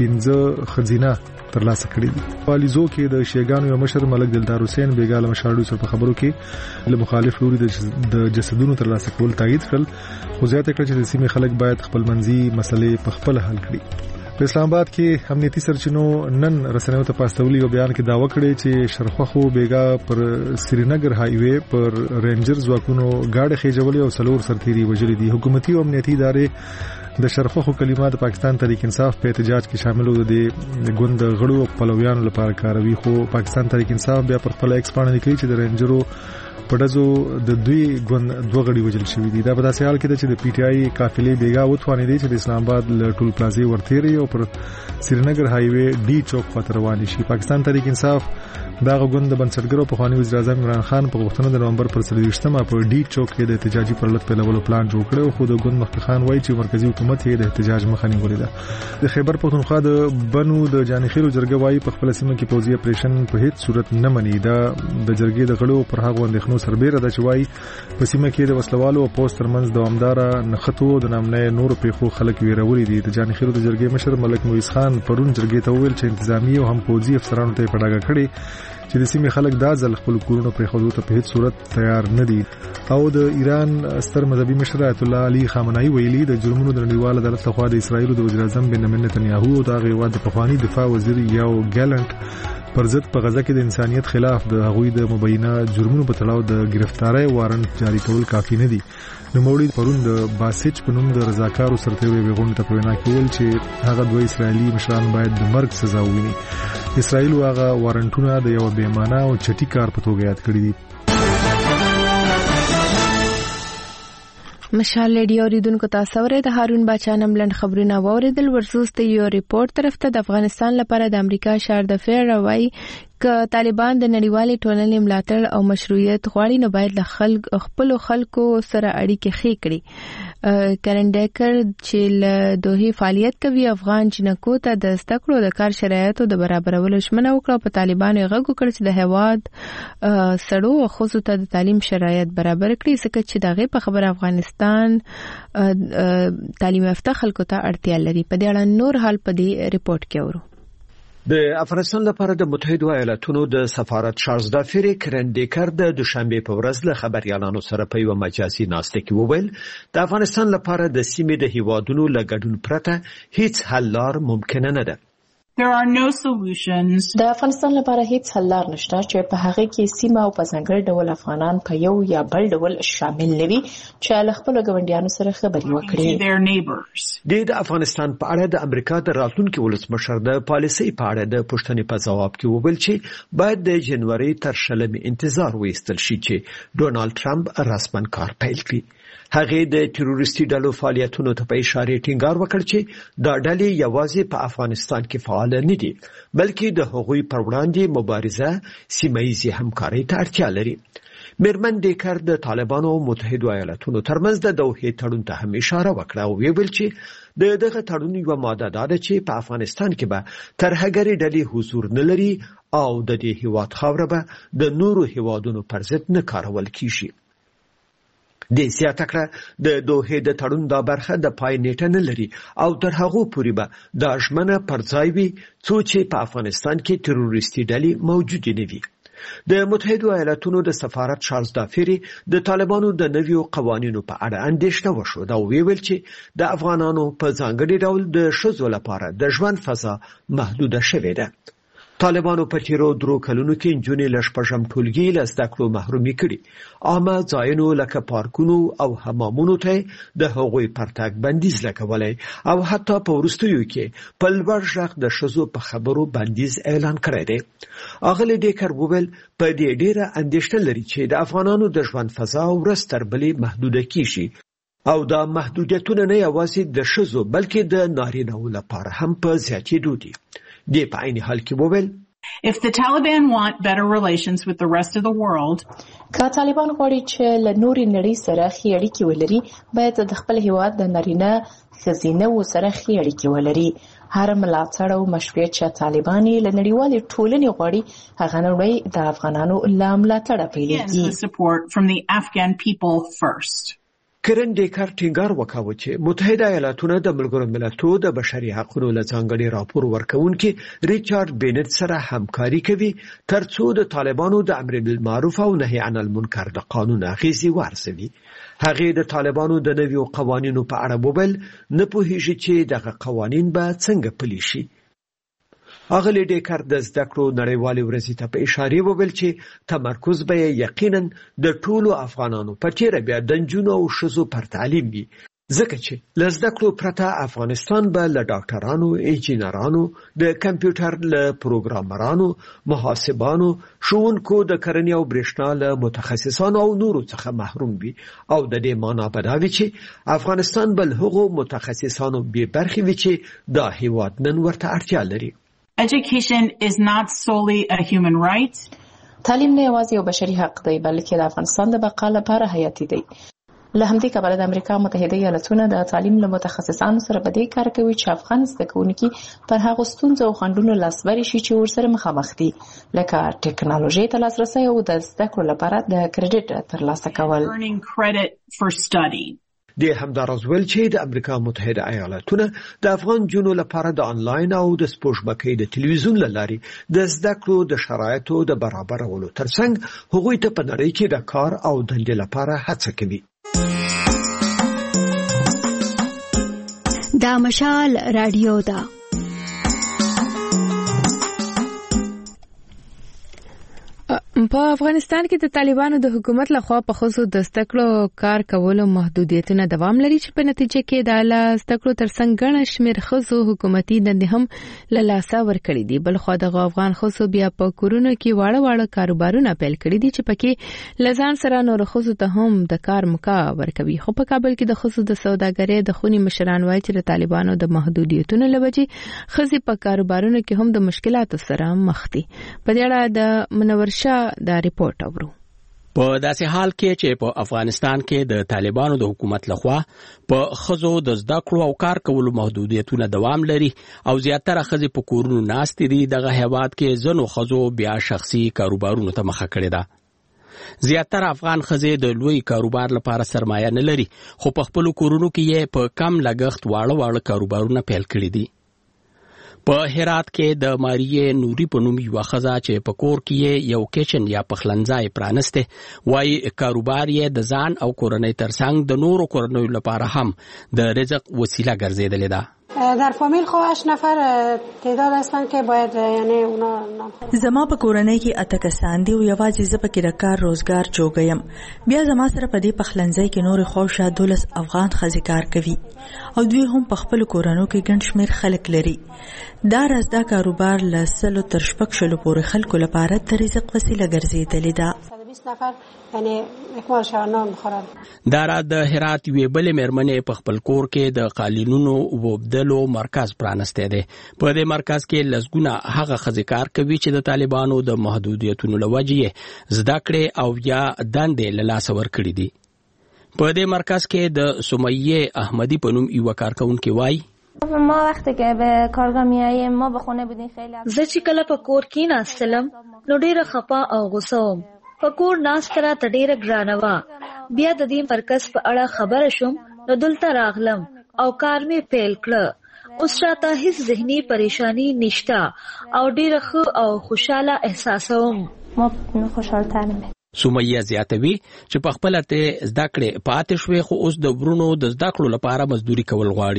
[SPEAKER 2] 15 خزینه ترلاسه کړې دي. پالیزو کې د شیګانو یو مشر ملک دلدار حسین بیګاله مشالوي سره په خبرو کې له مخالف لوري د جسدونو ترلاسه کول تایید کړل. خو زیاته کړ چې د سیمې خلک باید خپل منځي مسلې په خپل حل کړي. په اسلام آباد کې امنیتي سرچینو نن رسنیو ته پاستولي او بیان کې داوا کړی چې شرخخو بیګا پر سرینگر های وې پر رینجر ځواکونو گاډي خېجولې او سلور سرتيري وجلې دي. حکومتي او امنیتي ادارې د شرخخو کلمات پاکستان تحریک انصاف په احتجاج کې شامل وو. د ګوند غړو او پلویانو لپاره کاروي. خو پاکستان تحریک انصاف بیا پر خپل ایکس باندې لیکي چې د رینجرو پډزو د دوی ګوند دوه غړي وجل شوې دي. دا په داسې حال کې چې د پی ټی آی قافلې بیګا وټوانې دي چې د اسلام آباد له ټول پلازي ورتيري او پر سرینگر های وې ډي چوک خاطر روان شي. پاکستان تحریک انصاف دا غوند د بنسټګرو په خواني وزیر اعظم عمران خان په غوښتنه د نومبر پر 23مه په ډي چوک کې د احتجاجي پرلط په لولو پلان جوړ کړو. خو د ګوند مخکې خان وایي چې مرکزی حکومت یې د احتجاج مخه نیولې ده. د خیبر پښتونخوا د بنو د جانخیلو جرګه وایي په خپل سیمه کې پوځي اپریشن په هیڅ صورت نه مني. دا د جرګې د غړو پر هغه اندېښنو سربېره ده چې وایي په سیمه کې د وسلوالو او پوسټ ترمنځ دوامدار نښتو د نامنې نور پیښو خلک ویرولې دي. د جانخیلو د جرګې مشر ملک مویز خان پرون جرګې ته ویل چې انتظامی او هم پوځي افسرانو ته پډاګه کړي چې د سیمې خلک دا ځل خپل کورونو په خوځو ته په هیڅ صورت تیار نه دي. او د ایران ستر مذهبي مشر آیت الله علي خامنه‌ای ویلي د جرمونو د نړیوال عدالت لخوا د اسرایل د وزیر اعظم بنیامین نتنیاهو او د غیواد د پخوانی دفاع وزیر یو ګالنټ پر ضد په غزا کې د انسانيت خلاف د هغوی د مبینه جرمونو په تړاو د گرفتاری وارنټ جاری کول کافي نه دي. نو موړي پرون د باسچ په نوم د رضاکارو سرتیرو ویغون ته پوینا کول چې هغه دوه اسرایلی مشران باید د مرګ سزا وویني. اسرایل هغه وارنټونه د یو بیمانه او چټي کار په توګه یاد کړی دي.
[SPEAKER 1] مشال ریډیو اوریدونکو تاسو ورته د هارون باچا نملند خبرونه واوریدل. ورسوسته یو ریپورت طرف ته د افغانستان لپاره د امریکا شهر د فیر راوي ک طالبان د نړیوالې ټولنې ملاتړ او مشروعیت غواړي نو باید له خپل خلکو سره اړیکې ښې کړي. کرنډیکر چې له دوه فعالیت کوي افغان جنکو ته د استکړو د کار شرایطو د برابرولو شمنه وکړه. په طالبانو غږ وکړ چې د هواد سړو او خصوصا ته د تعلیم شرایط برابر کړي ځکه چې دغه په خبر افغانستان تعلیم یافته خلکو ته اړتیا لري. په دې اړه نور حال په دې ریپورت کې اورو.
[SPEAKER 20] د افغانستان لپاره د متحده ایالاتونو د سفارت چارلز دافیر کرنډیکر د دوشنبه په ورځ له خبريالانو سره په یو مجازي ناسته کې وویل د افغانستان لپاره د سیمې د هیوادونو لګډون پرته هیڅ حل لار ممکن نه ده.
[SPEAKER 21] There are no solutions.
[SPEAKER 22] د افغانستان لپاره هیڅ حل لار نشته چې په هغه کې سیمه او په ځانګړي ډول افغانان په یو یا بل ډول شامل نوي چې له خپل ګاونډیانو سره خبرې وکړي.
[SPEAKER 20] د افغانستان په اړه د امریکا د راتلونکي ولسمشر د پالیسۍ په اړه د پوښتنې په ځواب کې وویل چې باید د جنوري تر 20 انتظار وایستل شي چې ډونالد ټرمپ رسماً کار پیل کړي. هغه د تروریستي ډلو فعالیتونو ته په اشاره ټینګار وکړ چې دا ډلې یوازې په افغانستان کې فعال نه دي بلکې د هغوی پر وړاندې مبارزه سیمه‌ایزي همکارۍ ته اړتیا لري. میرمن ډیکر د طالبانو او متحده ایالاتونو ترمنځ د دوحې تړون ته هم اشاره وکړه او ویل چې دغه تړون یو ماده ده چې په افغانستان کې به ترهګري ډلې حضور نه لري او د دې هیواد خاوره به د نورو هیوادونو پر ضد نه کارول کیږي. د زیاته کړه د دوحې د تړون دا برخه د پای نیټه نه لري او تر هغه پورې به د ژمنه پر ځای وي چې په افغانستان کې تروریستي ډلې موجود نه وي. د متحده ایالاتونو د سفارت چارلز دافیر د طالبانو د نویو قوانینو په اړه اندېښنه وښوده او ویل چې د افغانانو په ځانګړي ډول د ښځو لپاره د ژوند فضا محدوده شوې ده. طالبانو په تیرو 3 کلونو کې نجونې له شپږم ټولګي له زده کړو محرومي کړي. عامه ځایونو لکه پارکونو او حمامونو ته د هغوی پرتګ بندیز لګولی او حتی په وروستیو کې په لوړ غږ د ښځو په خبرو بندیز اعلان کړی دی. اغلې ډیکر وویل په دې ډیره اندېښنه لري چې د افغانانو د ژوند فضا ورځ تر بلې محدوده کیږي او دا محدودیتونه نه یوازې د ښځو بلکې د نارینه‌و لپاره هم په زیاتېدو دي. دی په عین حال کې وویل
[SPEAKER 21] If the Taliban want better relations with the rest of the world,
[SPEAKER 22] که طالبان غواړي چې له نورې نړۍ سره ښې اړیکې ولري، باید د خپل هیواد د نارینه ښځینه سره ښې اړیکې ولري. هر ملاتړ او مشروع چې طالبان له نړیوالې ټولنې غواړي، هغه نړۍ د افغانانو له ملاتړه پیلېږي.
[SPEAKER 20] کرن ډیکر ټینګار وکاوه چې متحده ایالاتونه د ملګرو ملتونو د بشري حقوقو له ځانګړي راپور ورکوونکي ریچارډ بینټ سره همکاري کوي ترڅو د طالبانو د امر بالمعروف او نهي عن المنکر د قانون اغیزې وارزوي. هغه د طالبانو د نویو قوانینو په اړه وویل نه پوهیږي چې دغه قوانین به څنګه پلي شي. اغلی ډیکر د زده کړو نړیوالې ورځې ته په اشاره وویل چې تمرکز به یقینا د ټولو افغانانو په تیره بیا د نجونو او ښځو پر تعلیم وي، ځکه چې له زده کړو پرته افغانستان به له ډاکټرانو، انجینرانو، د کمپیوټر له پروګرامرانو، محاسبانو، ښوونکو، د کرنې او برېښنا له متخصصانو او نورو څخه محروم وي او د دې معنا به دا وي چې افغانستان به له هغو متخصصانو بې برخې وي چې دا هیواد نن ورته اړتیا لري.
[SPEAKER 21] Education is not solely a human right.
[SPEAKER 22] تعلیم نه یوازې یو بشري حق دی بلکې د افغانستان د بقا لپاره حیاتي دی. له همدې کبله د امریکا متحده ایالاتونه د تعلیم له متخصصانو سره په دې کار کوي چې افغان زده کوونکي پر هغو ستونزو او خنډونو لاسبري شي چې ورسره مخامخ دي، لکه ټیکنالوژي ته لاسرسی او د زده کړو لپاره د کریډټ ترلاسه کول.
[SPEAKER 20] د همداراز ویل چې د امریکا متحده ایالاتونه د افغان جنو لپاره د آنلاین او د سپوږمکۍ د تلویزیون لاري د زده کړو د شرایطو د برابرولو ترڅنګ هغوی ته په نړۍ کې د کار او دندې لپاره هڅه کوي.
[SPEAKER 19] دا مشال رادیو ده.
[SPEAKER 1] په افغانستان کې د طالبانو د حکومت لخوا په خصوص د زده کړو کار کولو محدودیتونه دوام لري چې په نتیجه کې د زده کړو ترڅنګ ګڼ شمېر ښځو حکومتي دندې هم له لاسه ورکړي دي. بلخوا دغه افغان ښځو بیا په کورونو کې واړه کاروبارونه پیل کړي دي چې پکې له ځان سره نور ښځو ته هم د کار موقع ورکوي. خو په کابل کې د ښځو د سوداګرۍ د خوني مشران وایي چې د طالبانو د محدودیتونو له وجې ښځې په کاروبارونو کې هم د مشکلاتو سره مخ دي. په دې اړه د منورشاه دا ریپورت اورو.
[SPEAKER 6] په داسې حال کې چې په افغانستان کې د طالبانو د حکومت لخوا په ښځو د زده کړو او کار کولو محدودیتونه دوام لري او زیاتره ښځې په کورونو ناستې دي، دغه هیواد کې ځینو ښځو بیا شخصي کاروبارونو ته مخه کړې ده. زیاتره افغان ښځې د لوی کاروبار لپاره سرمایه نه لري، خو په خپلو کورونو کې یې په کم لګښت واړه کاروبارونه پیل کړي دي. په هرات کې د ماریې نوري په نوم یوه ښځه چې په کور کې یو کچن یا پخلنځای پرانسته، وایي کاروبار یې د ځان او کورنۍ ترڅنګ د نورو کورنیو لپاره هم د رزق وسیله ګرځېدلې ده.
[SPEAKER 8] در فامیل خو 8 نفر تعداد هستن که باید یعنی اونا
[SPEAKER 23] زما په کورنۍ کې 8 کسان دي او یوازې زه پکې د کار روزګار جوړم. بیا زما سره په دې پخلنځای کې نور خوښه 12 افغان ښځې کار کوي او دوی هم په خپل کورونو کې ګڼ شمېر خلک لري. دا رازدا کاروبار له 100 تر 600 پورې خلکو لپاره د رزق وسیله ګرځېدلې ده.
[SPEAKER 8] 20 نفر یعنی اکمال شوانان بخورن.
[SPEAKER 6] دا را د هرات یوې بلې مېرمنې په خپل کور کې د قالینونو وبدلو مرکز پرانستی دی. په دې مرکز کې لسګونه هغه ښځې کار کوي چې د طالبانو د محدودیتونو له وجې زده کړې او یا دندې له لاسه ورکړي دي. په دې مرکز کې د سمیه احمدی په نوم یوه کارکوونکې وایي
[SPEAKER 24] ما وقتی که به کارگاه میاییم ما به خونه بودیم خیلی
[SPEAKER 25] زه چې کله په کور کې ناستلم نو ډیره خپه او غوسه وم. په کور ناست راته ډیره ګرانه وه. بیا د دې مرکز په اړه خبره شوم نو دلته راغلم او کار مې پیل کړه. اوس راته هیڅ ذهني پریشانی نشته او ډیره ښه او خوشاله احساسوم.
[SPEAKER 24] ما خوشحالتر یم.
[SPEAKER 6] سمیه زیاتوي چې په خپله ته زده کړې پاتې شوې خو اوس د ورونو د زده کړو لپاره مزدوري کول غواړي.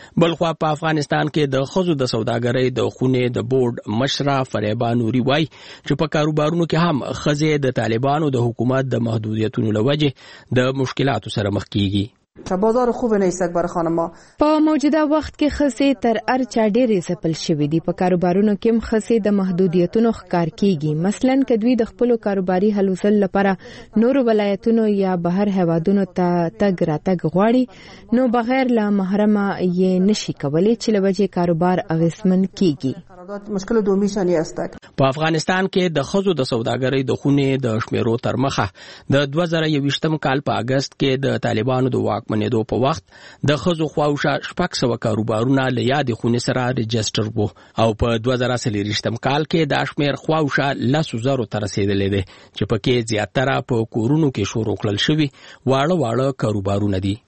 [SPEAKER 6] بلخوا په افغانستان کې د ښځو د سوداګرۍ د خونې د بورډ مشره فریبا نوري وایي چې په کاروبارونو کې هم ښځې د طالبانو د حکومت د محدودیتونو له وجې د مشکلاتو سره مخ کیږي.
[SPEAKER 3] بازار خوب نیست برای خانم‌ها.
[SPEAKER 1] په موجوده وخت کې ښځې تر هر چا ډېرې ځپل شوې دي. په کاروبارونو کې هم ښځې د محدودیتونو ښکار کیږي. مثلا که دوی د خپلو کاروباري هلو ځلو لپاره نورو ولایتونو یا بهر هیوادونو ته تګ راتګ غواړي نو بغیر له محرمه یې نشي کولی چې له وجې کاروبار اغېزمن کیږي.
[SPEAKER 3] مشکل دومیشان است.
[SPEAKER 6] په افغانستان کې د ښځو د سوداګرۍ د خونې د شمیرو تر مخه د 2021م کال په اگست کې د طالبانو د واکمنېدو په وخت د ښځو خواوشا 600 کاروبارونه له یادې خونې سره رجسټر وو او په 2023م کال کې دا شمیر خواوشا 10,000 ته رسیدلی دی چې پکې زیاتره په کورونو کې شروع کړل شوي واړه کاروبارونه دي.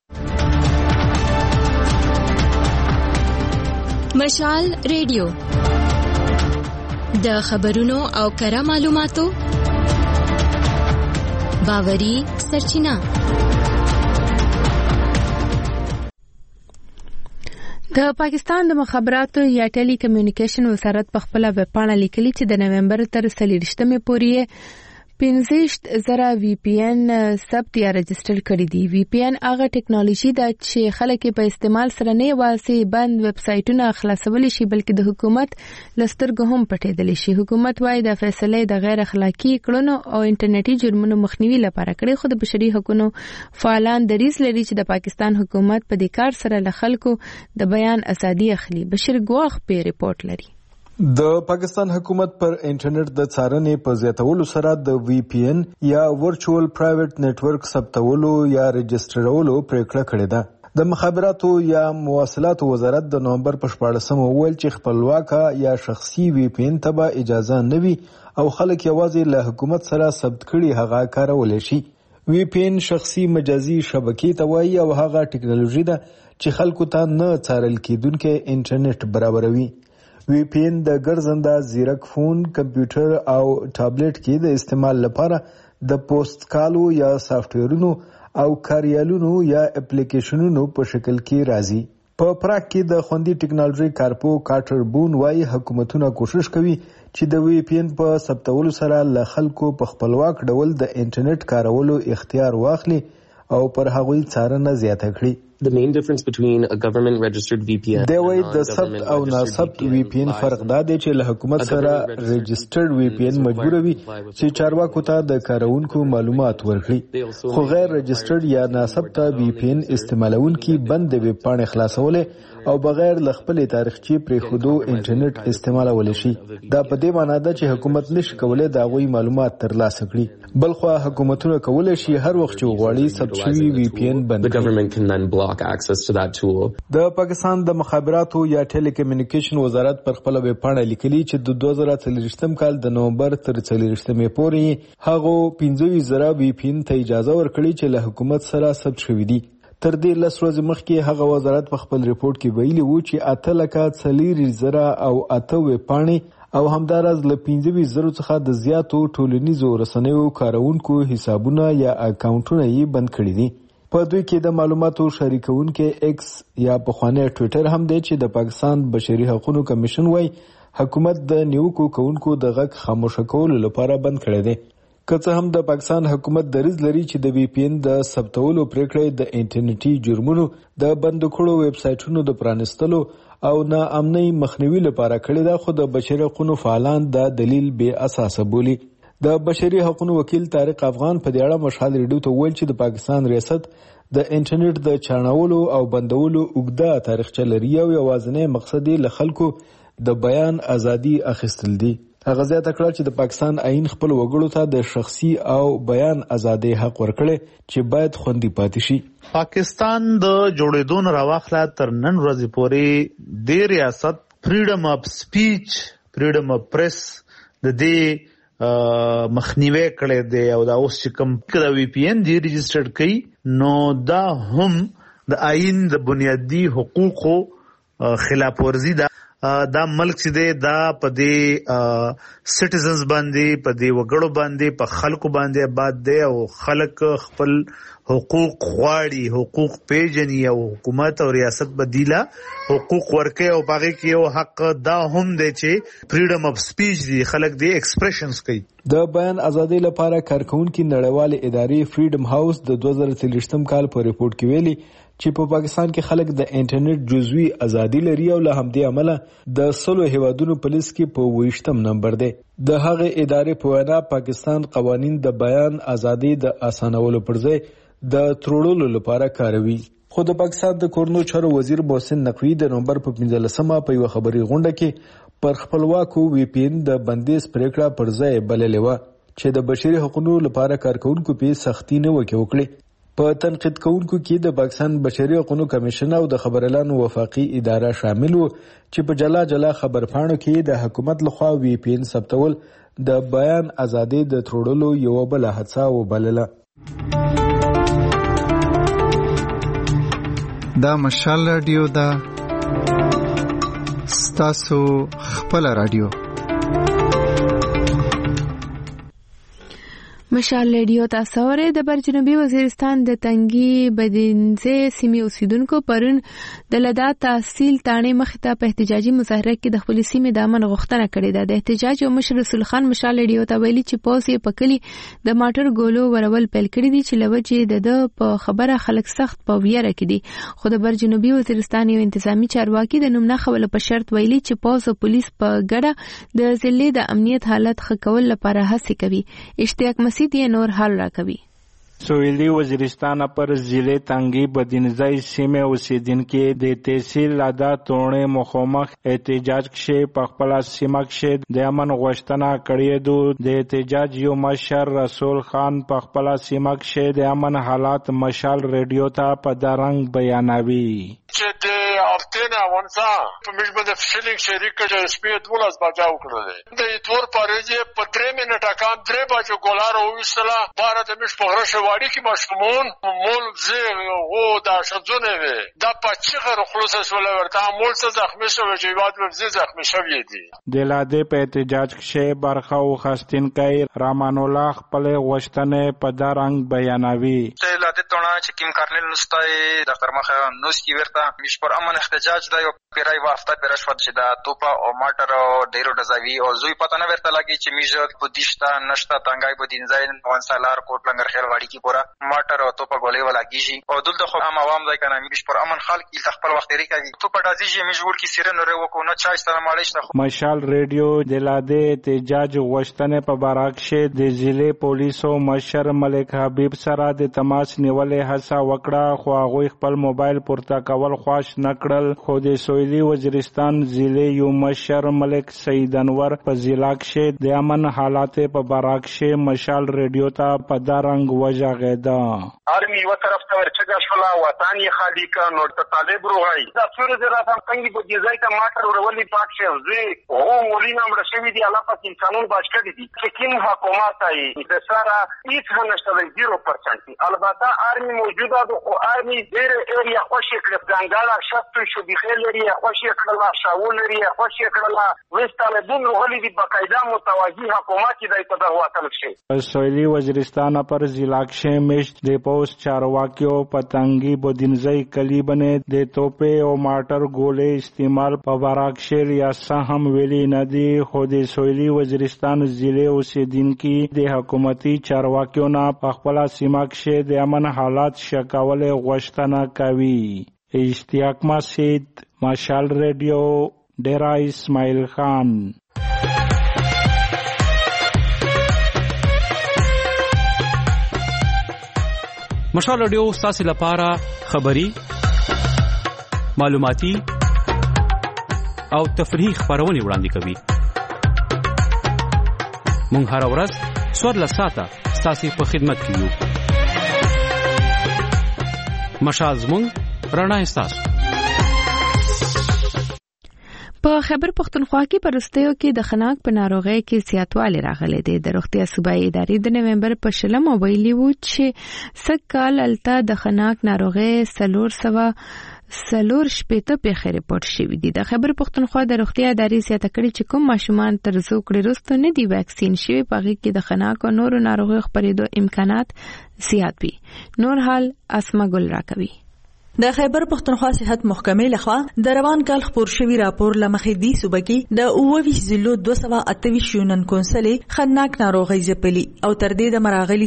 [SPEAKER 19] مشال ریډیو د خبرونو او کره معلوماتو باوري سرچینه.
[SPEAKER 1] د پاکستان د مخابراتو یا ټیلی کمیونیکیشن وزارت په خپل ویب پاڼه لیکلي چې د نومبر تر 30 پورې 15,000 VPN ثبت یا رجسټر کړي دي. VPN هغه ټیکنالوژي ده چې خلک په استعمال سره نه یوازې بند ویب سایټونه خلاصولی شي بلکې د حکومت لسترګو هم پټېدلی شي. حکومت وايي د فیصلې د غیر اخلاقی کړنو او انټرنیټي جرمونو مخنیوي لپاره کړي، خو د بشري حقوقو فعالان دریځ لري چې د پاکستان حکومت په دې کار سره له خلکو د بیان ازادي اخلي. بشیر ګواخ په ریپورت لري.
[SPEAKER 4] د پاکستان حکومت پر انټرنیټ د څارنې په زیاتولو سره د VPN یا ورچوال پرایویټ نتورک ثبتولو یا رجسټرولو پریکړه کړې ده. د مخابراتو یا مواصلاتو وزارت د نومبر په 14 وویل چې خپلواکه یا شخصي VPN ته به اجازه نه وي او خلک یوازې له حکومت سره ثبت کړي هغه کارول شي. VPN شخصي مجازي شبکې ته وایي او هغه ټیکنالوژي ده چې خلکو ته نه څارل کېدونکي انټرنیټ برابروي. VPN د ګرځنده زیرک فون، کمپیوټر او ټابلیټ کې د استعمال لپاره د پوسټ کالو یا سافټویرونو او کاریالونو یا اپلیکیشنونو په شکل کې راځي. په پراک کې د خوندي ټیکنالوژي کارپو کارټر بون وايي حکومتونه کوشش کوي چې د VPN په ثبتولو سره له خلکو په خپلواک ډول د انټرنیټ کارولو اختیار واخلي او پر هغوی څارنه زیاته کړي.
[SPEAKER 7] The main difference between a government registered VPN
[SPEAKER 4] دی وایي د ثبت او ناثبت VPN فرق دا دی چې له حکومت سره رجسټرډ VPN مجبوروي چې چارواکو ته د کارونکو معلومات ورکړي، خو غیر رجسټرډ یا ناثبت VPN استعمالونکي بند ویب پاڼې خلاصولې او بغیر له خپلې تاریخچې پرېښودو انټرنیټ استعمالولی شي. دا په دې معنی ده چې حکومت نشي کولی د هغوی معلومات ترلاسه کړي. بلخوا حکومتونه کولی شي هر وخت چې وغواړي ثبت شوي VPN بند کړي. د پاکستان د مخابراتو یا ټیلی کمیونیکیشن وزارت پر خپل ویب پاڼه لیکلي چې د 2023م کال د نومبر تر 30 پورې هغه 15,000 VPN ته اجازه ورکړي چې له حکومت سره ثبت شوي دي. تر دې 10 ورځې مخکې هغه وزارت په خپل ریپورت کې ویلي وو چې 8,400 او 8 ویب پاڼې او همدارز له 15,000 څخه د زیاتو ټولنیزو رسنیو کارونکو حسابونه یا اکاونټونه یې بند کړي دي. په دوی کې د معلوماتو شریکونکي ایکس یا پخوانی ټویټر هم دی چې د پاکستان بشري حقوقو کمیشن وايي حکومت د نیوکو کوونکو د غږ خاموشه کولو لپاره بند کړی دی. که څه هم د پاکستان حکومت دریځ لري چې د VPN د ثبتولو پریکړه د انټرنیټي جرمونو د بند کړو ویب سایټونو د پرانستلو او ناامنۍ مخنیوي لپاره کړی ده، خو د بشري حقوقو فعالان دا دلیل بې اساسه بولي. د بشري حقوقو وکیل طارق افغان په دې اړه مشال ریډیو ته ویل چې د پاکستان ریاست د انټرنیټ د چاڼولو او بندولو اوږده تاریخچه لري او یوازینی مقصد یې له خلکو د بیان ازادي اخیستل دي. هغه زیاته کړه چې د پاکستان آئین خپل وګړو ته د شخصي او بیان ازادي حق ورکړي چې باید خوندي پاتې شي.
[SPEAKER 9] پاکستان د جوړېدو نه راواخله تر نن ورځې پورې د ریاست فریډم اف سپیچ، فریډم اف پریس د دې مخنیوي کړی دی او دا اوس چې کوم د VPN دی رجسټرډ کړي نو دا هم د آئین د بنیادی حقوقو خلاف ورزي ده دا ملک چې دی دا په دې سټیزنز باندې په دې وګړو باندې په خلکو باندې آباد دی او خلک خپل حقوق غواړي، حقوق پیژني او حکومت او ریاست بدیله حقوق ورکړي او باغې کې یو حق دا هم دی چې فریډم اف سپیچ دی، خلک دی ایکسپریشنز کوي.
[SPEAKER 4] د بیان ازادي لپاره کارکونکو نړیوال ادارې فریډم هاوس د 2023 کال په ریپورت کې ویلي چې په پاکستان کې خلک د انټرنیټ جزوی ازادي لري او له همدې امله د 100 هیوادونو په لیست کې په 28م نمبر دی. د هغه ادارې په وینا پاکستان قوانین د بیان ازادي د اسانولو پر ځای د تروړلو لپاره کاروي. خو د پاکستان د کورنو چارو وزیر محسن نقوی د نومبر په 15مه په یو خبري غونډه کې پر خپلواکو وی پی ان د بندیز پریکړه پر ځای بللې و چې د بشري حقوقو لپاره کارکونکو په سختي نه وکړي. په تنقید کوونکو کې د پاکستان بشري حقوقو کمیشن او د خبريالانو وفاقي اداره شامل وو چې په جلا جلا خبرپاڼو کې د حکومت لخوا وی پی ان ثبتول د بیان ازادي د تروړلو یو بل هڅه وبلله.
[SPEAKER 18] دا مشال رادیو دا ستاسو خپل رادیو.
[SPEAKER 1] مشال رادیو تاسو ورې د برجنوبي وزیرستان د تنګي بدینځه سیمې اوسیدونکو پرون د لدا تحصیل تانه مخ ته په احتجاجي مظاهره کې د خپل سیمې د امن غوښتنه کړې ده. د احتجاج او مشر رسول خان مشال رادیو ته ویلي چې پوس یې پکلي د ماټر ګولو ورول پیل کړی دي چې لوجه د په خبره خلک سخت په ویره کې دي. خو د برجنوبي وزیرستان یو انتظامی چارواکي د نومنه خبره په شرط ویلي چې پوس او پولیس په ګډه د ضلع د امنیت حالت ښه کول لپاره هڅه کوي. اشتیاق مسیح نور حل راکوي.
[SPEAKER 5] سویلی وزیرستان پر ضلع تنگی بدینځای سیمه اوسیدونکو د تحصیل لادا توړې مخامخ احتجاج کې په خپل سیمه کې د امن غوښتنه کړې ده. د احتجاج یو مشر رسول خان په خپل سیمه کې د امن حالات مشال رادیو ته په دارنګ بیانوي
[SPEAKER 10] چې د افتنه ونسا په مجبور د فشلینګ شریک کې سپید ولس بچاو کړل. د تور پارېږي په 3 منټه کام 3 بجو ګولار او وسلا بار د مش په غرشه واړی کې مشمون مول زه او دا شذونه وي دا پچغه خلاص وسول ورته مول څه زخمی شو چې واد ورزه زخمی شوی دي.
[SPEAKER 5] د لاده په احتجاج کې برخه او خاستین کوي رامان الله خپل غوښتنه په دارنګ بیانوي.
[SPEAKER 12] ته لاده تونه چې کیم کارنل نستای د خرمخه نوسکی ورته مش پر امن احتجاج دا یو پیرای وافته پرشفت چې دا توپا او ماټر ډیرو دزاوی او زوی پته نه ورته لګي چې میژه په دیشتا نشتا تنګای په دینځای وانسالار کوټ لنګر خیر واړی کی پورا ماټر او توپا غولې ولا کیږي او دلته خو عوام ځای کنه مش پر امن خلک یې خپل وخت لري کوي توپا دازیږي مجبور کی سره نه وکړو نه چا استعمال مالش.
[SPEAKER 5] مشال رادیو د لاده احتجاج غوښتنه په باراکشه د ضلع پولیسو مشر ملک حبیب سره د تماس نیولې هڅه وکړه خو هغه خپل موبایل پورته کول خواش نکړل. خو د سویلی وزیرستان ضلع یو مشر ملک سید انور په ضلع کې د امن حالات په باراکشه مشال رادیو ته په دارنګ وژغېدا.
[SPEAKER 10] ارمی یو طرف ته ورچګه شولا وطن یې خالی کا نور ته طالب روغای دا څوره زرا هم څنګه په دې ځای ته ماټر ورولې پات شو زی او مولینا مرشوی دی الله پاک قانون باج کړی دي چې کوم حکومت ای د سره هیڅ نشته 0%. البته ارمی موجوده ده او ارمی ډېر ایریا خوشی کړ څنګه شپه شو دی خل لري خوشی کړل شاول لري خوشی کړل وستاله دون روغلی دی باقاعده متوازی حکومت دی په دغه وطن کې.
[SPEAKER 5] سویلی وزیرستان پر ضلع کې مشت د پوس چارواکیو پتنګي بودینځي کلی بنه د توپه او ماټر ګولې استعمال په باراکشل یا سهم ویلي ندي. خو د سویلی وزیرستان ضلع اوسیدونکو د حکومتي چارواکیو نه په خپل سیمه کې د امن حالات شکاول غوښتنه کوي. اشتیاق مسید مشال رادیو ډیرا اسماعیل خان.
[SPEAKER 14] مشال رادیو ستاسو لپاره خبری معلوماتي او تفریحي خبرونه وړاندې کوي. مونږ هر ورځ سواد لساته ستاسو په خدمت کې یو. مشال زمونږ رڼا ستاسو.
[SPEAKER 1] په خیبر پختونخوا کې پرستیو کې د خناق په ناروغۍ کې زیاتوالی راغلی دی. د روغتیا صوبایي ادارې د نومبر په 20 ویلي وو چې سږ کال الته د خناق ناروغۍ 400 سلور شپېته پیښې ریپورت شوې دي. د خیبر پښتونخوا د روغتیا ادارې زیاته کړې چې کوم ماشومان تر زو کړي وروسته نه دي واکسین شوي په هغې کې د خناق او نورو ناروغیو خپرېدو امکانات زیات وي. نور حال اسما ګل راکوي.
[SPEAKER 23] د خیبر پښتونخوا صحت محکمې لخوا د روان کال خپور شوی راپور لمخې دی صوبه کې د 29,228 یونن کونسلې خناق ناروغي ځپلي او تر دې د مراغلي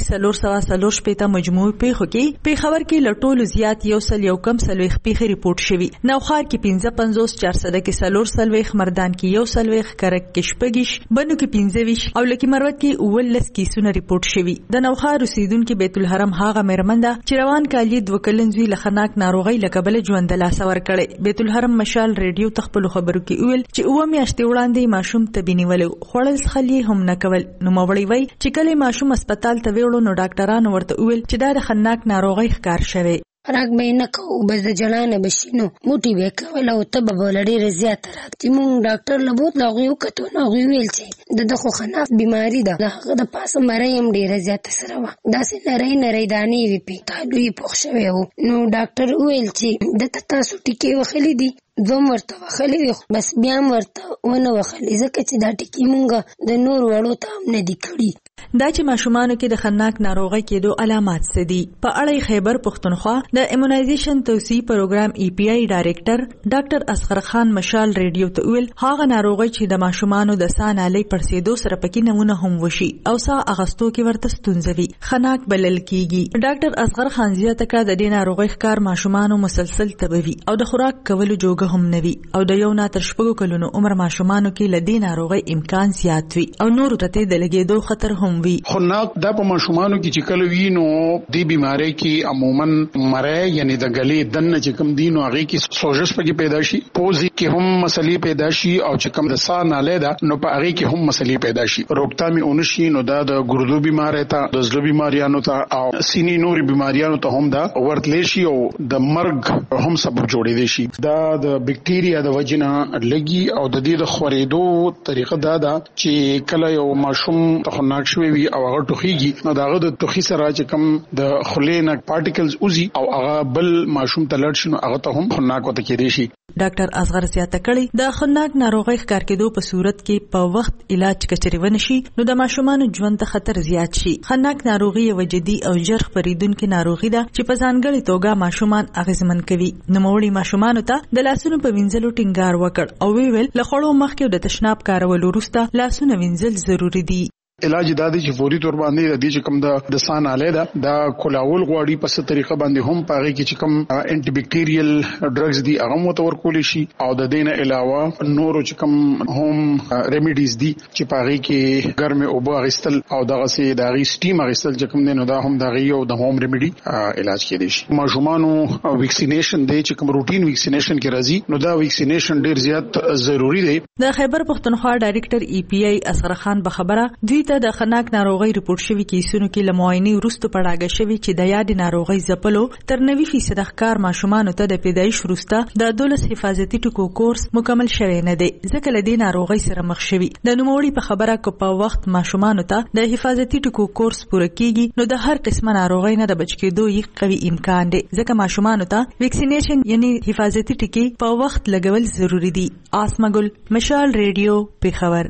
[SPEAKER 23] 440 مجموعي پیښو کې پیښور کې لټول زیات یو سل یو کم سلويخ پیښې ریپورت شوی. نوخار کې 55 400 کې سلور سلويخ، مردان کې یو سلويخ، کرک کې شپږش، بنو کې 25 او لکه مروت کې 19 کیسونه ریپورت شوی. د نوخار رسیدونکو بیت الحرم هاغه مېرمنده چې روان کال یې 2 کلنځوي لخناق ناروغي لکبل ژوند لاس ور کړي. بیت الحرم مشال ریډیو تخپل خبرو کې ویل چې 2 میاشتې وړاندې ماشوم تبینیول خړل خلی هم نه کول. نو موړی وای چې کله ماشوم هسپتال ته ویړو نو ډاکټرانو ورته ویل چې دا د خناق ناروغي ښکار شوی.
[SPEAKER 11] راک به نه کو بس د جلانه بشینو موټي به کول او ته به ولړي زیات راځي. مونږ ډاکټر لبوت لغوي کته نو ویل چې د خناق بیماری ده هغه د پاسه مړی هم ډیره زیات سره و داسې نری دانی وی پی تالوی پوښ شوی وو. نو ډاکټر ویل چې د تاسو ټیکي وخلی دي دوم ورته وخلی وي بس بیا ورته ونه وخلی ځکه چې دا ټیکي مونږ د نور وړو ته هم نه دی کړی.
[SPEAKER 23] دا چې ماشومانو کې د خناق ناروغي کېدو علامات څه دي په اړه خیبر پښتونخوا د ایمونایزیشن توسيع پروګرام EPI ډایریکټر ډاکټر اصغر خان مشال ریډیو ته ویل هغه ناروغي چې د ماشومانو د سانالي پرسیدو سره پکې نمونه هم وشي او سا اغستو کې ورته ستونزوي خناق بلل کیږي. ډاکټر اصغر خان زیاته کړه د دې ناروغي ښکار ماشومانو مسلسل تبوي او د خوراک کولو جوګه هم نوي او د یو نه تر 4 کلونو عمر ماشومانو کې لدې ناروغي امکان زیات وي او نور ته د لګېدو خطر هم وي.
[SPEAKER 13] خناق د په ماشومانو کې چې کله وینو د بیماری کې عموما مړی یعنی د غلې دنه چې کم دینو هغه کې سوجس پکې پیدا شي، پوزي کې هم مسلې پیدا شي او چې کم د سا ناله ده نو په هغه کې هم مسلې پیدا شي. روغتامي اونشي نو دا د ګردو بیماری ته د زړه بیماریانو ته او سینې نوري بیماریانو ته هم دا ورتلی شي او د مرګ هم سبب جوړېدي شي. دا د بکټیریا د وجنه لګي او د دې د خورېدو طریقه دا ده چې کله یو ماشوم ته خناق شوی وي او هغه ټوخیږي نو داغه د ټوخي سره چې کم د خلینک پارټیکلز اوزي او هغه بل ماشوم ته لړ شنو هغه ته هم خناق وته کېدی شي.
[SPEAKER 23] ډاکټر اصغر زیاته کړي د خناق ناروغي ښکار کېدو په صورت کې په وخت علاج کچري ونشي نو د ماشومانو ژوند ته خطر زیات شي. خناق ناروغي یو جدي او ژر خپرېدونکې ناروغي ده چې په ځانګړي توګه ماشومان اغېزمن کوي. نوموړي ماشومانو ته د لاسونو په وینځلو ټینګار وکړ او ویل له خړو مخکې د تشناب کارولو وروسته لاسونه وینځل ضروری دي.
[SPEAKER 13] علاج دا دی چې فوري تور باندې د دې چې کوم د ساناله ده دا کولاول غواړي په څه طریقه باندې هم پاره کې چې کوم انټي بکټیریل ډرګز دي هغه متور کول شي او د دینه علاوه نورو چې کوم هم ریمیډیز دي چې پاره کې ګرمه او باغستل او دغه سي دغه سټیم غستل چې کوم نه دا هم دغه یو د هوم ریمیډي علاج کېدی شي. ماشومانو ویکسینیشن دی چې کوم روټین ویکسینیشن کې راځي نو دا ویکسینیشن ډیر زیات ضروری دی.
[SPEAKER 23] د خیبر پښتونخوا ډایریکټر EPI اصغر خان بخبره دوی ته د خناق ناروغي ریپورت شوی کیسونو کې لمویني وروسته پړاګه شوی چې د یاد ناروغي زپلو تر 90% ښکار ماشومان ته د پیدایش وروسته د 12 حفاظتي ټکو کورس مکمل شوی نه دی ځکه لدی ناروغي سره مخ شوی. د نوموړي په خبره کو په وخت ماشومان ته د حفاظتي ټکو کورس پوره کیږي نو د هر قسمه ناروغي نه د بچ کېدو یو قوي امکان دی ځکه ماشومان ته ویکسینیشن یعنی حفاظتي ټکی په وخت لګول ضروری دي. آسما ګل مشال ریډیو پیښور.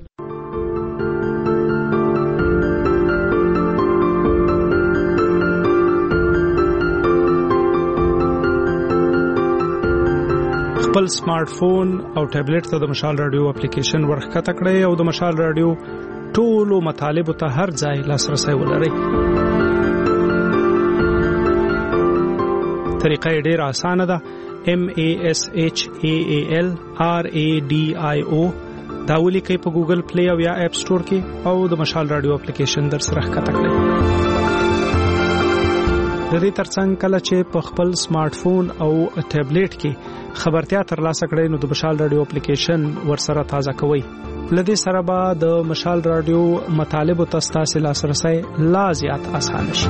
[SPEAKER 15] خپل سمارټ فون او ټابلیټ ته د مشال رادیو اپلیکیشن ورخته کړئ او د مشال رادیو ټولو مطالب ته هر ځای لاسرسي ولرئ. طریقه ډیره اسانه ده. MASHAAL RADIO دا ولیکئ په ګوګل پلی او یا اپ سٹور کې او د مشال رادیو اپلیکیشن در سره ښکته کړئ. د دې ترڅنګ کله چې په خپل سمارټ فون او ټابلیټ کې خبرتیا ترلاسه کړئ نو د مشال رادیو اپلیکیشن ورسره تازه کوئ. لدې سره به د مشال رادیو مطالب او تاسو لاسرسي لا زیات اسانه شي.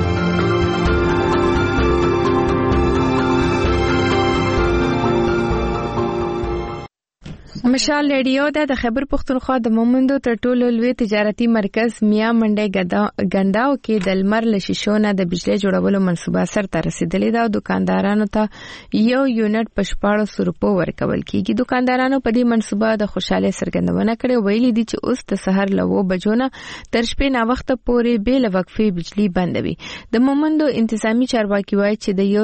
[SPEAKER 1] مشال ریډیو د خیبر پښتونخوا د مومندو تر ټولو لوی تجارتي مرکز میا منډي ګنداو کې د لمر له شیشو نه د بجلی جوړولو منصوبه سرته رسیدلې ده او دکاندارانو ته یو یونټ په 1400 روپو ورکول کیږي. دکاندارانو په دې منصوبه د خوشاله څرګندونه کړې، ویلي دي چې اوس د سحر له 9 بجو نه تر شپې نا وخت پورې بې له وقفې بجلی بندوي. د مومندو انتظامی چارواکي وایي چې د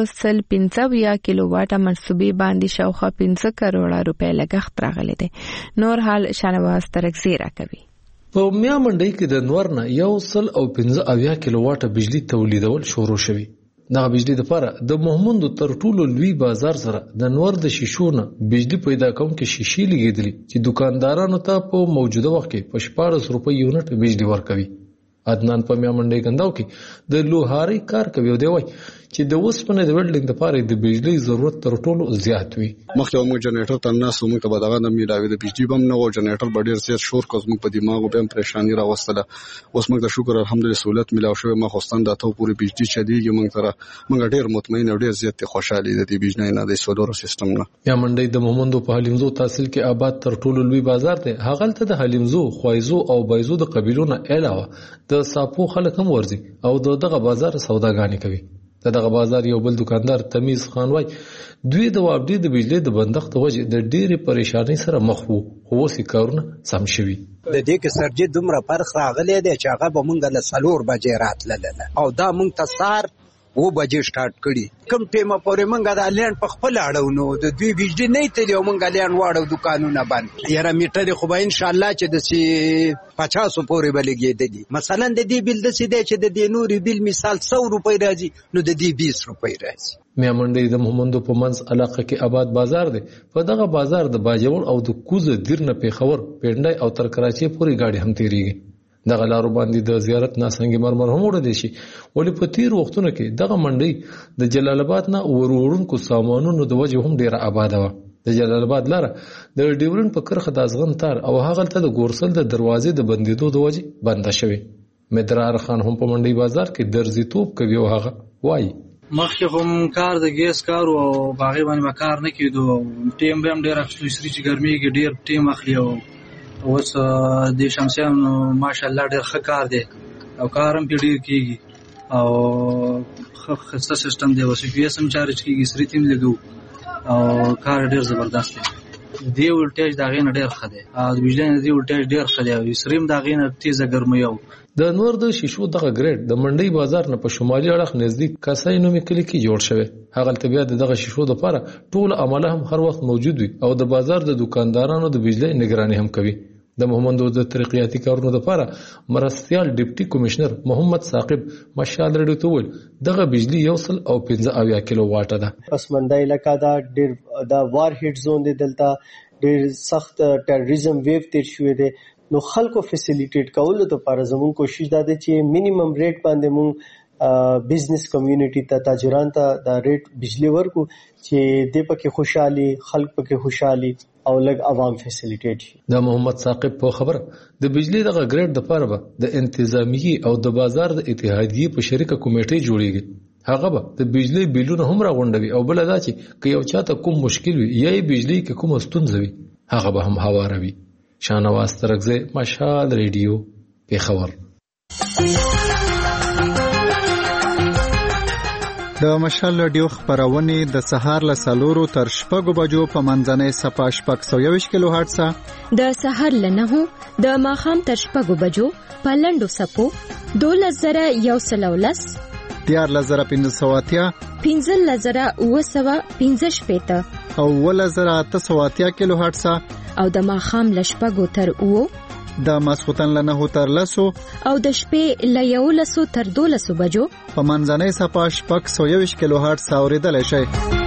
[SPEAKER 1] 115 کیلو واټه منصوبې باندې شاوخوا 15 کروڑه روپۍ لګښت راغلی. نور حال شانواز ترکزی را کوي.
[SPEAKER 2] په میا منډي کې د نور نه 115 کیلو واټه بجلی تولیدول شروع شوی. دا بجلی د لپاره د مومندو تر ټولو لوی بازار سره د نور د شیشو نه بجلی پیدا کوم کې شیشې لګیدلې چې دکاندارانو ته په موجوده وخت کې په 1400 روپۍ یونټ بجلی ورکوي. عدنان په میا منډي ګنداو کې د لوهاري کار کوي او دی وای چې د وسپنې د ویلډینګ لپاره د بجلی ضرورت تر ټولو زیات وي.
[SPEAKER 16] مخکې موږ جنریټر ته ناسو موږ ته بدغه نه میلاوي د بجلی بم نه و جنریټر ډیر زیات شور کوز موږ په دماغ به پریشانی راوستله. اوس موږ د شکر الحمدلله سہولت میلاو شوی. ما خوستان د ته پوری بجلی چديږي موږ ډیر مطمئن او ډیر زیات خوشاله دي د بجلی نه د سولر سیستم نه.
[SPEAKER 2] یا منډي د مومندو په حلیمزو تحصیل کې آباد تر ټولو لوی بازار دی. هغه ته د حلیمزو، خوایزو او بایزو د قبیلونو علاوه د ساپو خلک هم ورځي او دغه بازار سوداګانی کوي. دغه بازار یو بل دکاندار تمیز خان وای دوی د وابډي د بجلی د بندښت وجه د ډېرې پریشانی سره مخ وو، خو اوس کارونه سم شوي.
[SPEAKER 17] د دې کې سرجې دومره فرق راغلی دی چې هغه به مونږ له 4 بجې راتلله او دا مونږ ته سهار 9 بجې سٹارټ کړي. کوم ټیمه پورې مونږ د لین په خپل اړو نو د دوی بجلی نه تللی او مونږ لین واړو دکانونه بند. یاره میټر خو به ان شاء الله چې د 50 پورې بلګېدلی. مثلا د دې بل د سیده چې د دې نوري بل مثال 100 روپۍ راځي نو د دې 20 روپۍ راځي.
[SPEAKER 2] میا منډي د مومندو په منځ علاقه کې آباد بازار دی. په دغه بازار د باجوړ او د کوزه دیرنه پیښور پیډای او تر کراچي پورې گاډي هم تیریږي. دغه لارو باندې د زیارت ناسنګي مرمر هم وړل شي. ولې په تیر وختونو کې دغه منډي د جلال آباد نه ورورونکو سامانونو د وجه هم ډیره آباد و. د جلال آباد لاره د ډیورن په کرخه د ازغن تار او هغه ته د ګورسل د دروازې د بندیدو د وجه بند شوی. مدرار خان هم په منډي بازار کې درځي توپ کوي او هغه وایي
[SPEAKER 21] مخکې هم کار د ګیس کار او باغې باندې کار نه کېدو. ټیم به هم ډیر اخلي سری چې ګرمي کې ډیر ټیم اخلي او اوس د شمسیان ماشاءالله ډیر ښه کار دی او کار هم ډیر کیږي او خسته سیستم دی. اوس پی اس هم چارج کیږي سری تیم لګو او کار ډیر زبردست دی. دی ولټیج دا غین ډیر ښه دی او د بجلی دی ولټیج ډیر ښه دی او سریم دا غین تیزه ګرمي او
[SPEAKER 2] د نور د شیشو دغه ګریډ د منډي بازار نه په شمالي اړخ نزدیک کاسای نومي کلی کې جوړ شوی. هغه طبيعت دغه شیشو د لپاره ټول عمله هم هر وخت موجود وي او د بازار د دکاندارانو د بجلی نگراني هم کوي. د مومندو د ترقیاتي کارونو لپاره مرستيال ډیپټي کمشنر محمد ثاقب مشال رډو ته ویل دغه بجلی 115 کیلو واټه ده.
[SPEAKER 22] پس منډي علاقہ دا ډیر دا وار هټ زون دی، دلته ډیر سخت ټیرریزم ویو تیر شوې ده. نو خلکو فیسیلیټیټ کولو لپاره زموږ کوشش دا ده چې مینیمم ریټ باندې مونږ بزنس کمیونټي ته تاجران ته دا ریټ بجلی ورکو چې د پکې خوشحالي خلک پکې خوشحالي او لګ عوام فیسیلیټیټ شي.
[SPEAKER 2] د محمد ثاقب په خبره د بجلی دغه ګریډ د لپاره به د انتظامی او د بازار د اتحادیې په شریکه کمیټې جوړیږي. هغه به د بجلی بیلونه هم راغونډوي او بل دا چې که یو چاته کوم مشکل وي یا بجلی کې کوم ستونزه وي هغه به هم هواروي. شانواز ترکزی مشال ریډیو پیښور.
[SPEAKER 18] د مشال ریډیو خبرونه د سهار له 4 تر 6 بجو په منځنۍ صفه 621 کیلو هرتز
[SPEAKER 19] د سهار له 9 د ماخام تر 6 بجو په لندو سپو 2119
[SPEAKER 18] 14580
[SPEAKER 19] 15915
[SPEAKER 18] او 1880 کیلو هرتز
[SPEAKER 19] او د ماخام له 6 تر 9
[SPEAKER 18] د ماسختن له 9 تر 10
[SPEAKER 19] او د شپې له 11 تر 12 بجو
[SPEAKER 18] په منځنۍ صفه 621 کیلو هرتز اوریدل شي.